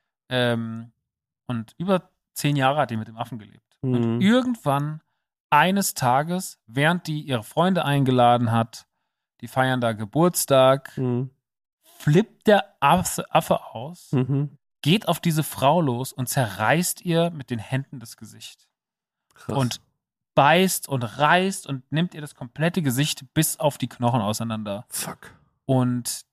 Ähm, und über zehn Jahre hat er mit dem Affen gelebt. Mhm. Und irgendwann, eines Tages, während die ihre Freunde eingeladen hat, die feiern da Geburtstag, Mhm. flippt der Affe, Affe aus, Mhm. geht auf diese Frau los und zerreißt ihr mit den Händen das Gesicht. Krass. Und beißt und reißt und nimmt ihr das komplette Gesicht bis auf die Knochen auseinander. Fuck. Und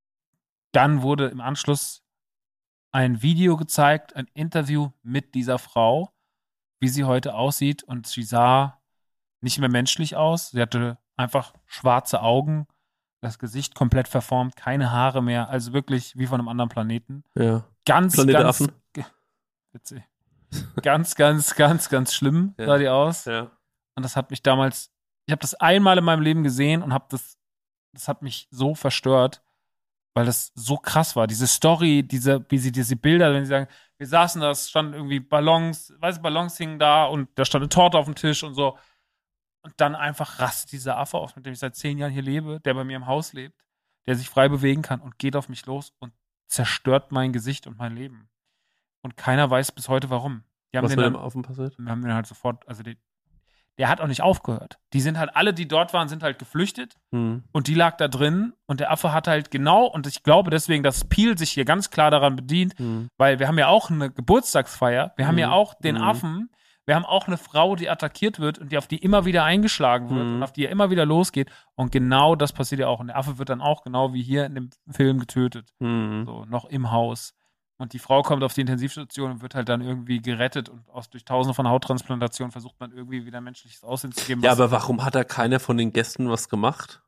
dann wurde im Anschluss ein Video gezeigt, ein Interview mit dieser Frau, wie sie heute aussieht. Und sie sah nicht mehr menschlich aus. Sie hatte einfach schwarze Augen, das Gesicht komplett verformt, keine Haare mehr. Also wirklich wie von einem anderen Planeten. Ja. Ganz, Planet der ganz... Affen. Ge- Witzig. Ganz, ganz, ganz, ganz schlimm Ja. sah die aus. Ja. Und das hat mich damals, ich habe das einmal in meinem Leben gesehen und habe das, das hat mich so verstört, weil das so krass war. Diese Story, diese, wie sie diese Bilder, wenn sie sagen, wir saßen da, es standen irgendwie Ballons, weißt du, Ballons hingen da und da stand eine Torte auf dem Tisch und so. Und dann einfach rastet dieser Affe auf, mit dem ich seit zehn Jahren hier lebe, der bei mir im Haus lebt, der sich frei bewegen kann und geht auf mich los und zerstört mein Gesicht und mein Leben. Und keiner weiß bis heute warum. Die haben Was den mit dann, dem Affen passiert? wir haben den halt sofort, also die, der hat auch nicht aufgehört. Die sind halt, alle, die dort waren, sind halt geflüchtet Mhm. und die lag da drin und der Affe hat halt genau, und ich glaube deswegen, dass Peel sich hier ganz klar daran bedient, Mhm. weil wir haben ja auch eine Geburtstagsfeier, wir haben Mhm. ja auch den Mhm. Affen, wir haben auch eine Frau, die attackiert wird und die auf die immer wieder eingeschlagen wird Mhm. und auf die er immer wieder losgeht und genau das passiert ja auch und der Affe wird dann auch genau wie hier in dem Film getötet, Mhm. so noch im Haus. Und die Frau kommt auf die Intensivstation und wird halt dann irgendwie gerettet und aus, durch tausende von Hauttransplantationen versucht man irgendwie wieder menschliches Aussehen zu geben. Ja, was- aber warum hat da keiner von den Gästen was gemacht?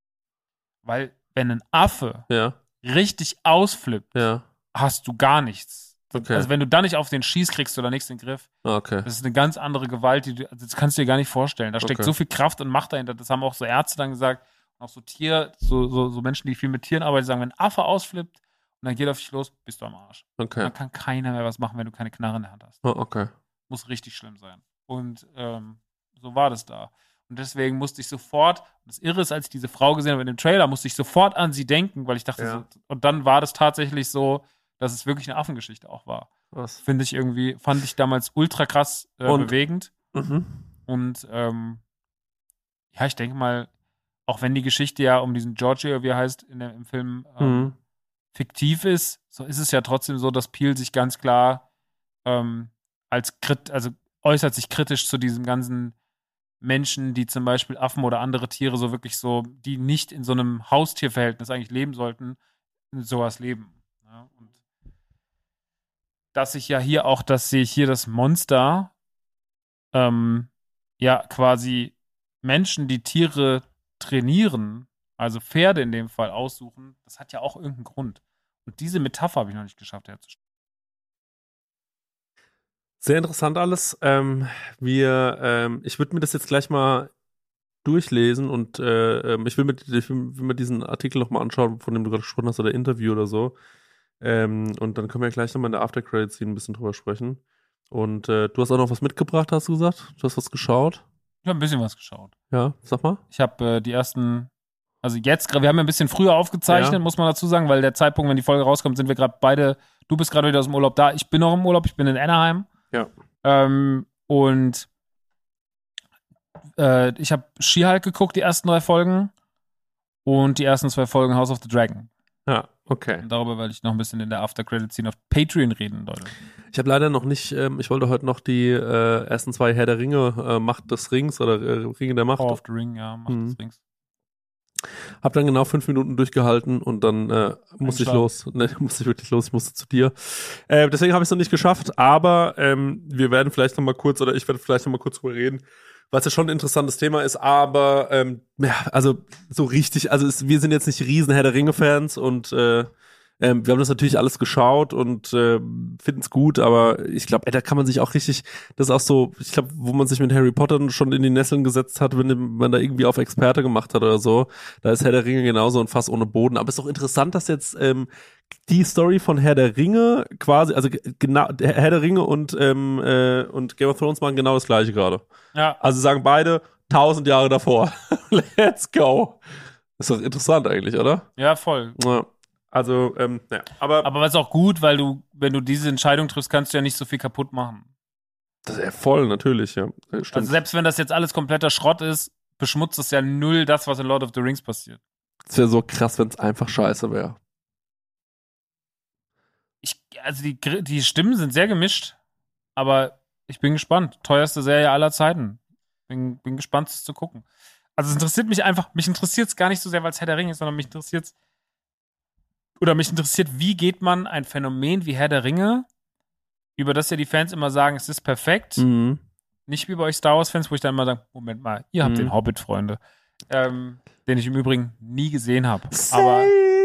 Weil, wenn ein Affe Ja. richtig ausflippt, Ja. hast du gar nichts. Okay. Also, wenn du da nicht auf den schießt, kriegst du da nichts in den Griff. Ah, okay. Das ist eine ganz andere Gewalt, die du, also das kannst du dir gar nicht vorstellen. Da steckt Okay. so viel Kraft und Macht dahinter. Das haben auch so Ärzte dann gesagt, und auch so Tier, so, so, so Menschen, die viel mit Tieren arbeiten, sagen, wenn ein Affe ausflippt und dann geht er auf dich los, bist du am Arsch. Okay. Dann kann keiner mehr was machen, wenn du keine Knarre in der Hand hast. Ah, okay. Muss richtig schlimm sein. Und ähm, so war das da. Und deswegen musste ich sofort, das Irre ist, als ich diese Frau gesehen habe in dem Trailer, musste ich sofort an sie denken, weil ich dachte Ja. so, und dann war das tatsächlich so, dass es wirklich eine Affengeschichte auch war. Was? Finde ich irgendwie, fand ich damals ultra krass äh, Und- bewegend. Mhm. Und ähm, ja, ich denke mal, auch wenn die Geschichte ja um diesen Giorgio, wie er heißt, in dem, im Film ähm, Mhm. fiktiv ist, so ist es ja trotzdem so, dass Peel sich ganz klar ähm, als krit also äußert sich kritisch zu diesem ganzen Menschen, die zum Beispiel Affen oder andere Tiere so wirklich so, die nicht in so einem Haustierverhältnis eigentlich leben sollten, sowas leben. Ja, und dass sich ja hier auch, dass sich hier das Monster ähm, ja quasi Menschen, die Tiere trainieren, also Pferde in dem Fall aussuchen, das hat ja auch irgendeinen Grund. Und diese Metapher habe ich noch nicht geschafft herzustellen. Sehr interessant alles. Ähm, wir, ähm, ich würde mir das jetzt gleich mal durchlesen und äh, ähm, ich will mir, ich will, will mir diesen Artikel nochmal anschauen, von dem du gerade gesprochen hast, oder Interview oder so. Ähm, und dann können wir gleich nochmal in der After-Credits-Scene ein bisschen drüber sprechen. Und äh, du hast auch noch was mitgebracht, hast du gesagt? Du hast was geschaut? Ich habe ein bisschen was geschaut. Ja, sag mal. Ich habe äh, die ersten, also jetzt, wir haben ja ein bisschen früher aufgezeichnet, Ja. muss man dazu sagen, weil der Zeitpunkt, wenn die Folge rauskommt, sind wir gerade beide, du bist gerade wieder aus dem Urlaub da, ich bin noch im Urlaub, ich bin in Anaheim. Ja. Ähm, und äh, ich habe She-Hulk geguckt, die ersten drei Folgen und die ersten zwei Folgen House of the Dragon. Ja, okay. Und darüber werde ich noch ein bisschen in der After-Credit-Scene auf Patreon reden, Leute. Ich habe leider noch nicht, ähm, ich wollte heute noch die äh, ersten zwei Herr der Ringe, äh, Macht des Rings oder äh, Ringe der Macht. Power of the Ring, ja, Macht Mhm. des Rings. Hab dann genau fünf Minuten durchgehalten und dann äh, musste ich los. Ne, musste ich wirklich los, ich musste zu dir. Äh, deswegen habe ich es noch nicht geschafft, aber ähm, wir werden vielleicht noch mal kurz, oder ich werde vielleicht noch mal kurz drüber reden, was ja schon ein interessantes Thema ist, aber ähm, ja, also so richtig, also es, wir sind jetzt nicht riesen Herr der Ringe-Fans und äh, ähm, wir haben das natürlich alles geschaut und äh, finden es gut, aber ich glaube, da kann man sich auch richtig, das ist auch so, ich glaube, wo man sich mit Harry Potter schon in die Nesseln gesetzt hat, wenn man da irgendwie auf Experte gemacht hat oder so, da ist Herr der Ringe genauso ein Fass ohne Boden. Aber es ist auch interessant, dass jetzt ähm, die Story von Herr der Ringe quasi, also g- genau, Herr der Ringe und ähm, äh, und Game of Thrones machen genau das Gleiche gerade. Ja, Also sagen beide tausend Jahre davor. Let's go. Ist doch interessant eigentlich, oder? Ja, voll. Ja. Also, ähm, ja. Aber, Aber es ist auch gut, weil du, wenn du diese Entscheidung triffst, kannst du ja nicht so viel kaputt machen. das ist ja voll, natürlich, ja. Stimmt. Also selbst wenn das jetzt alles kompletter Schrott ist, beschmutzt es ja null das, was in Lord of the Rings passiert. Es wäre so krass, wenn es einfach scheiße wäre. Ich, also die, die Stimmen sind sehr gemischt, aber ich bin gespannt. Teuerste Serie aller Zeiten. Bin, bin gespannt, es zu gucken. Also es interessiert mich einfach, mich interessiert es gar nicht so sehr, weil es Herr der Ringe ist, sondern mich interessiert es, oder mich interessiert, wie geht man ein Phänomen wie Herr der Ringe, über das ja die Fans immer sagen, es ist perfekt, Mhm. nicht wie bei euch Star Wars-Fans, wo ich dann immer sage, Moment mal, ihr habt Mhm. den Hobbit, Freunde, ähm, den ich im Übrigen nie gesehen habe. Aber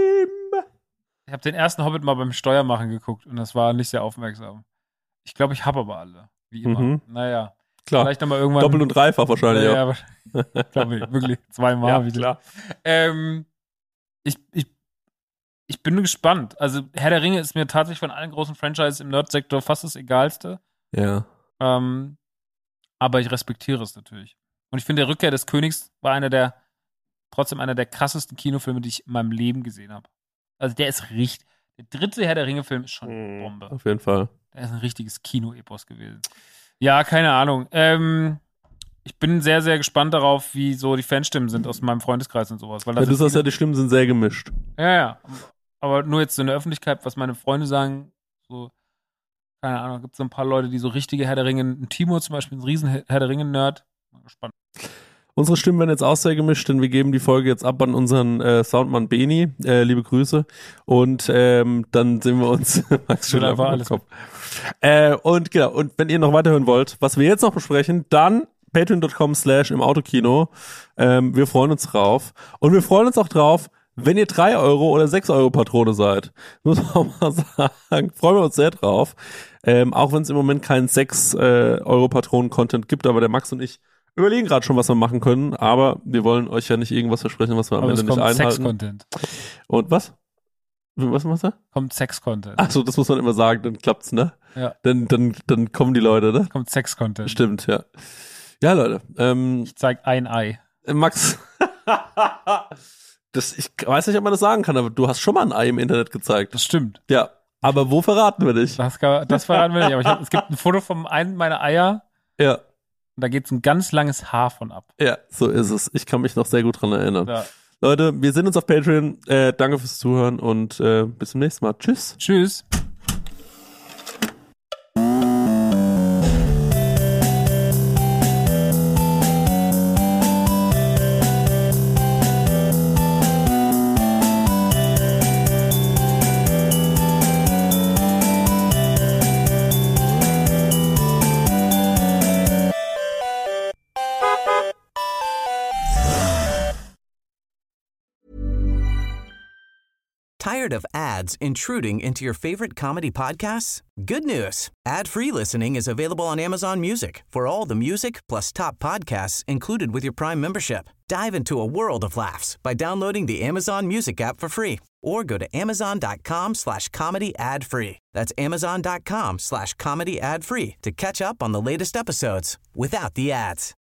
ich habe den ersten Hobbit mal beim Steuermachen geguckt und das war nicht sehr aufmerksam. Ich glaube, ich habe aber alle, wie immer. Mhm. Naja, Klar. vielleicht nochmal irgendwann. Doppelt und dreifach wahrscheinlich, ja. ja. ja glaube ich, wirklich zweimal Ja, wieder. klar. Ähm, ich, ich, ich bin gespannt. Also Herr der Ringe ist mir tatsächlich von allen großen Franchises im Nerd-Sektor fast das Egalste. Ja. Ähm, aber ich respektiere es natürlich. Und ich finde, der Rückkehr des Königs war einer der, trotzdem einer der krassesten Kinofilme, die ich in meinem Leben gesehen habe. Also der ist richtig, der dritte Herr der Ringe-Film ist schon eine Bombe. Auf jeden Fall. Der ist ein richtiges Kino-Epos gewesen. Ja, keine Ahnung. Ähm, ich bin sehr, sehr gespannt darauf, wie so die Fanstimmen sind aus meinem Freundeskreis und sowas. Weil das Ja, du ist sagst ja, die Stimmen sind sehr gemischt. ja, ja. Aber nur jetzt so in der Öffentlichkeit, was meine Freunde sagen, so, keine Ahnung, gibt es so ein paar Leute, die so richtige Herr der Ringe, ein Timo zum Beispiel, ein riesen Herr der Ringe-Nerd. Mal gespannt. Unsere Stimmen werden jetzt auch sehr gemischt, denn wir geben die Folge jetzt ab an unseren äh, Soundmann Beni. Äh, liebe Grüße. Und ähm, dann sehen wir uns. Max Schön schüttelt einfach einfach alles alles Kopf. Äh, und genau, und wenn ihr noch weiterhören wollt, was wir jetzt noch besprechen, dann patreon.com slash im Autokino. Ähm, wir freuen uns drauf. Und wir freuen uns auch drauf, wenn ihr drei Euro oder sechs Euro Patrone seid. Muss man auch mal sagen. Freuen wir uns sehr drauf. Ähm, auch wenn es im Moment keinen sechs Euro Patronen-Content gibt, aber der Max und ich überlegen gerade schon, was wir machen können, aber wir wollen euch ja nicht irgendwas versprechen, was wir am Aber Ende es nicht kommt einhalten. Sex-Content. Und was? Was machst du? Kommt Sex-Content. Achso, das muss man immer sagen, dann klappt's, ne? Ja. Dann, dann, dann kommen die Leute, ne? Kommt Sex-Content. Stimmt, ja. Ja, Leute, ähm, Ich zeig ein Ei. Max, das, ich weiß nicht, ob man das sagen kann, aber du hast schon mal ein Ei im Internet gezeigt. Das stimmt. Ja, aber wo verraten wir dich? Das, kann- das verraten wir nicht. Aber ich hab, es gibt ein Foto von einem meiner Eier Ja, und da geht ein ganz langes Haar von ab. ja, so ist es. Ich kann mich noch sehr gut dran erinnern. Ja. Leute, wir sehen uns auf Patreon. Äh, danke fürs Zuhören und äh, bis zum nächsten Mal. Tschüss. Tschüss. Tired of ads intruding into your favorite comedy podcasts? Good news. Ad-free listening is available on Amazon Music for all the music plus top podcasts included with your Prime membership. Dive into a world of laughs by downloading the Amazon Music app for free or go to amazon.com slash comedy ad free. That's amazon.com slash comedy ad free to catch up on the latest episodes without the ads.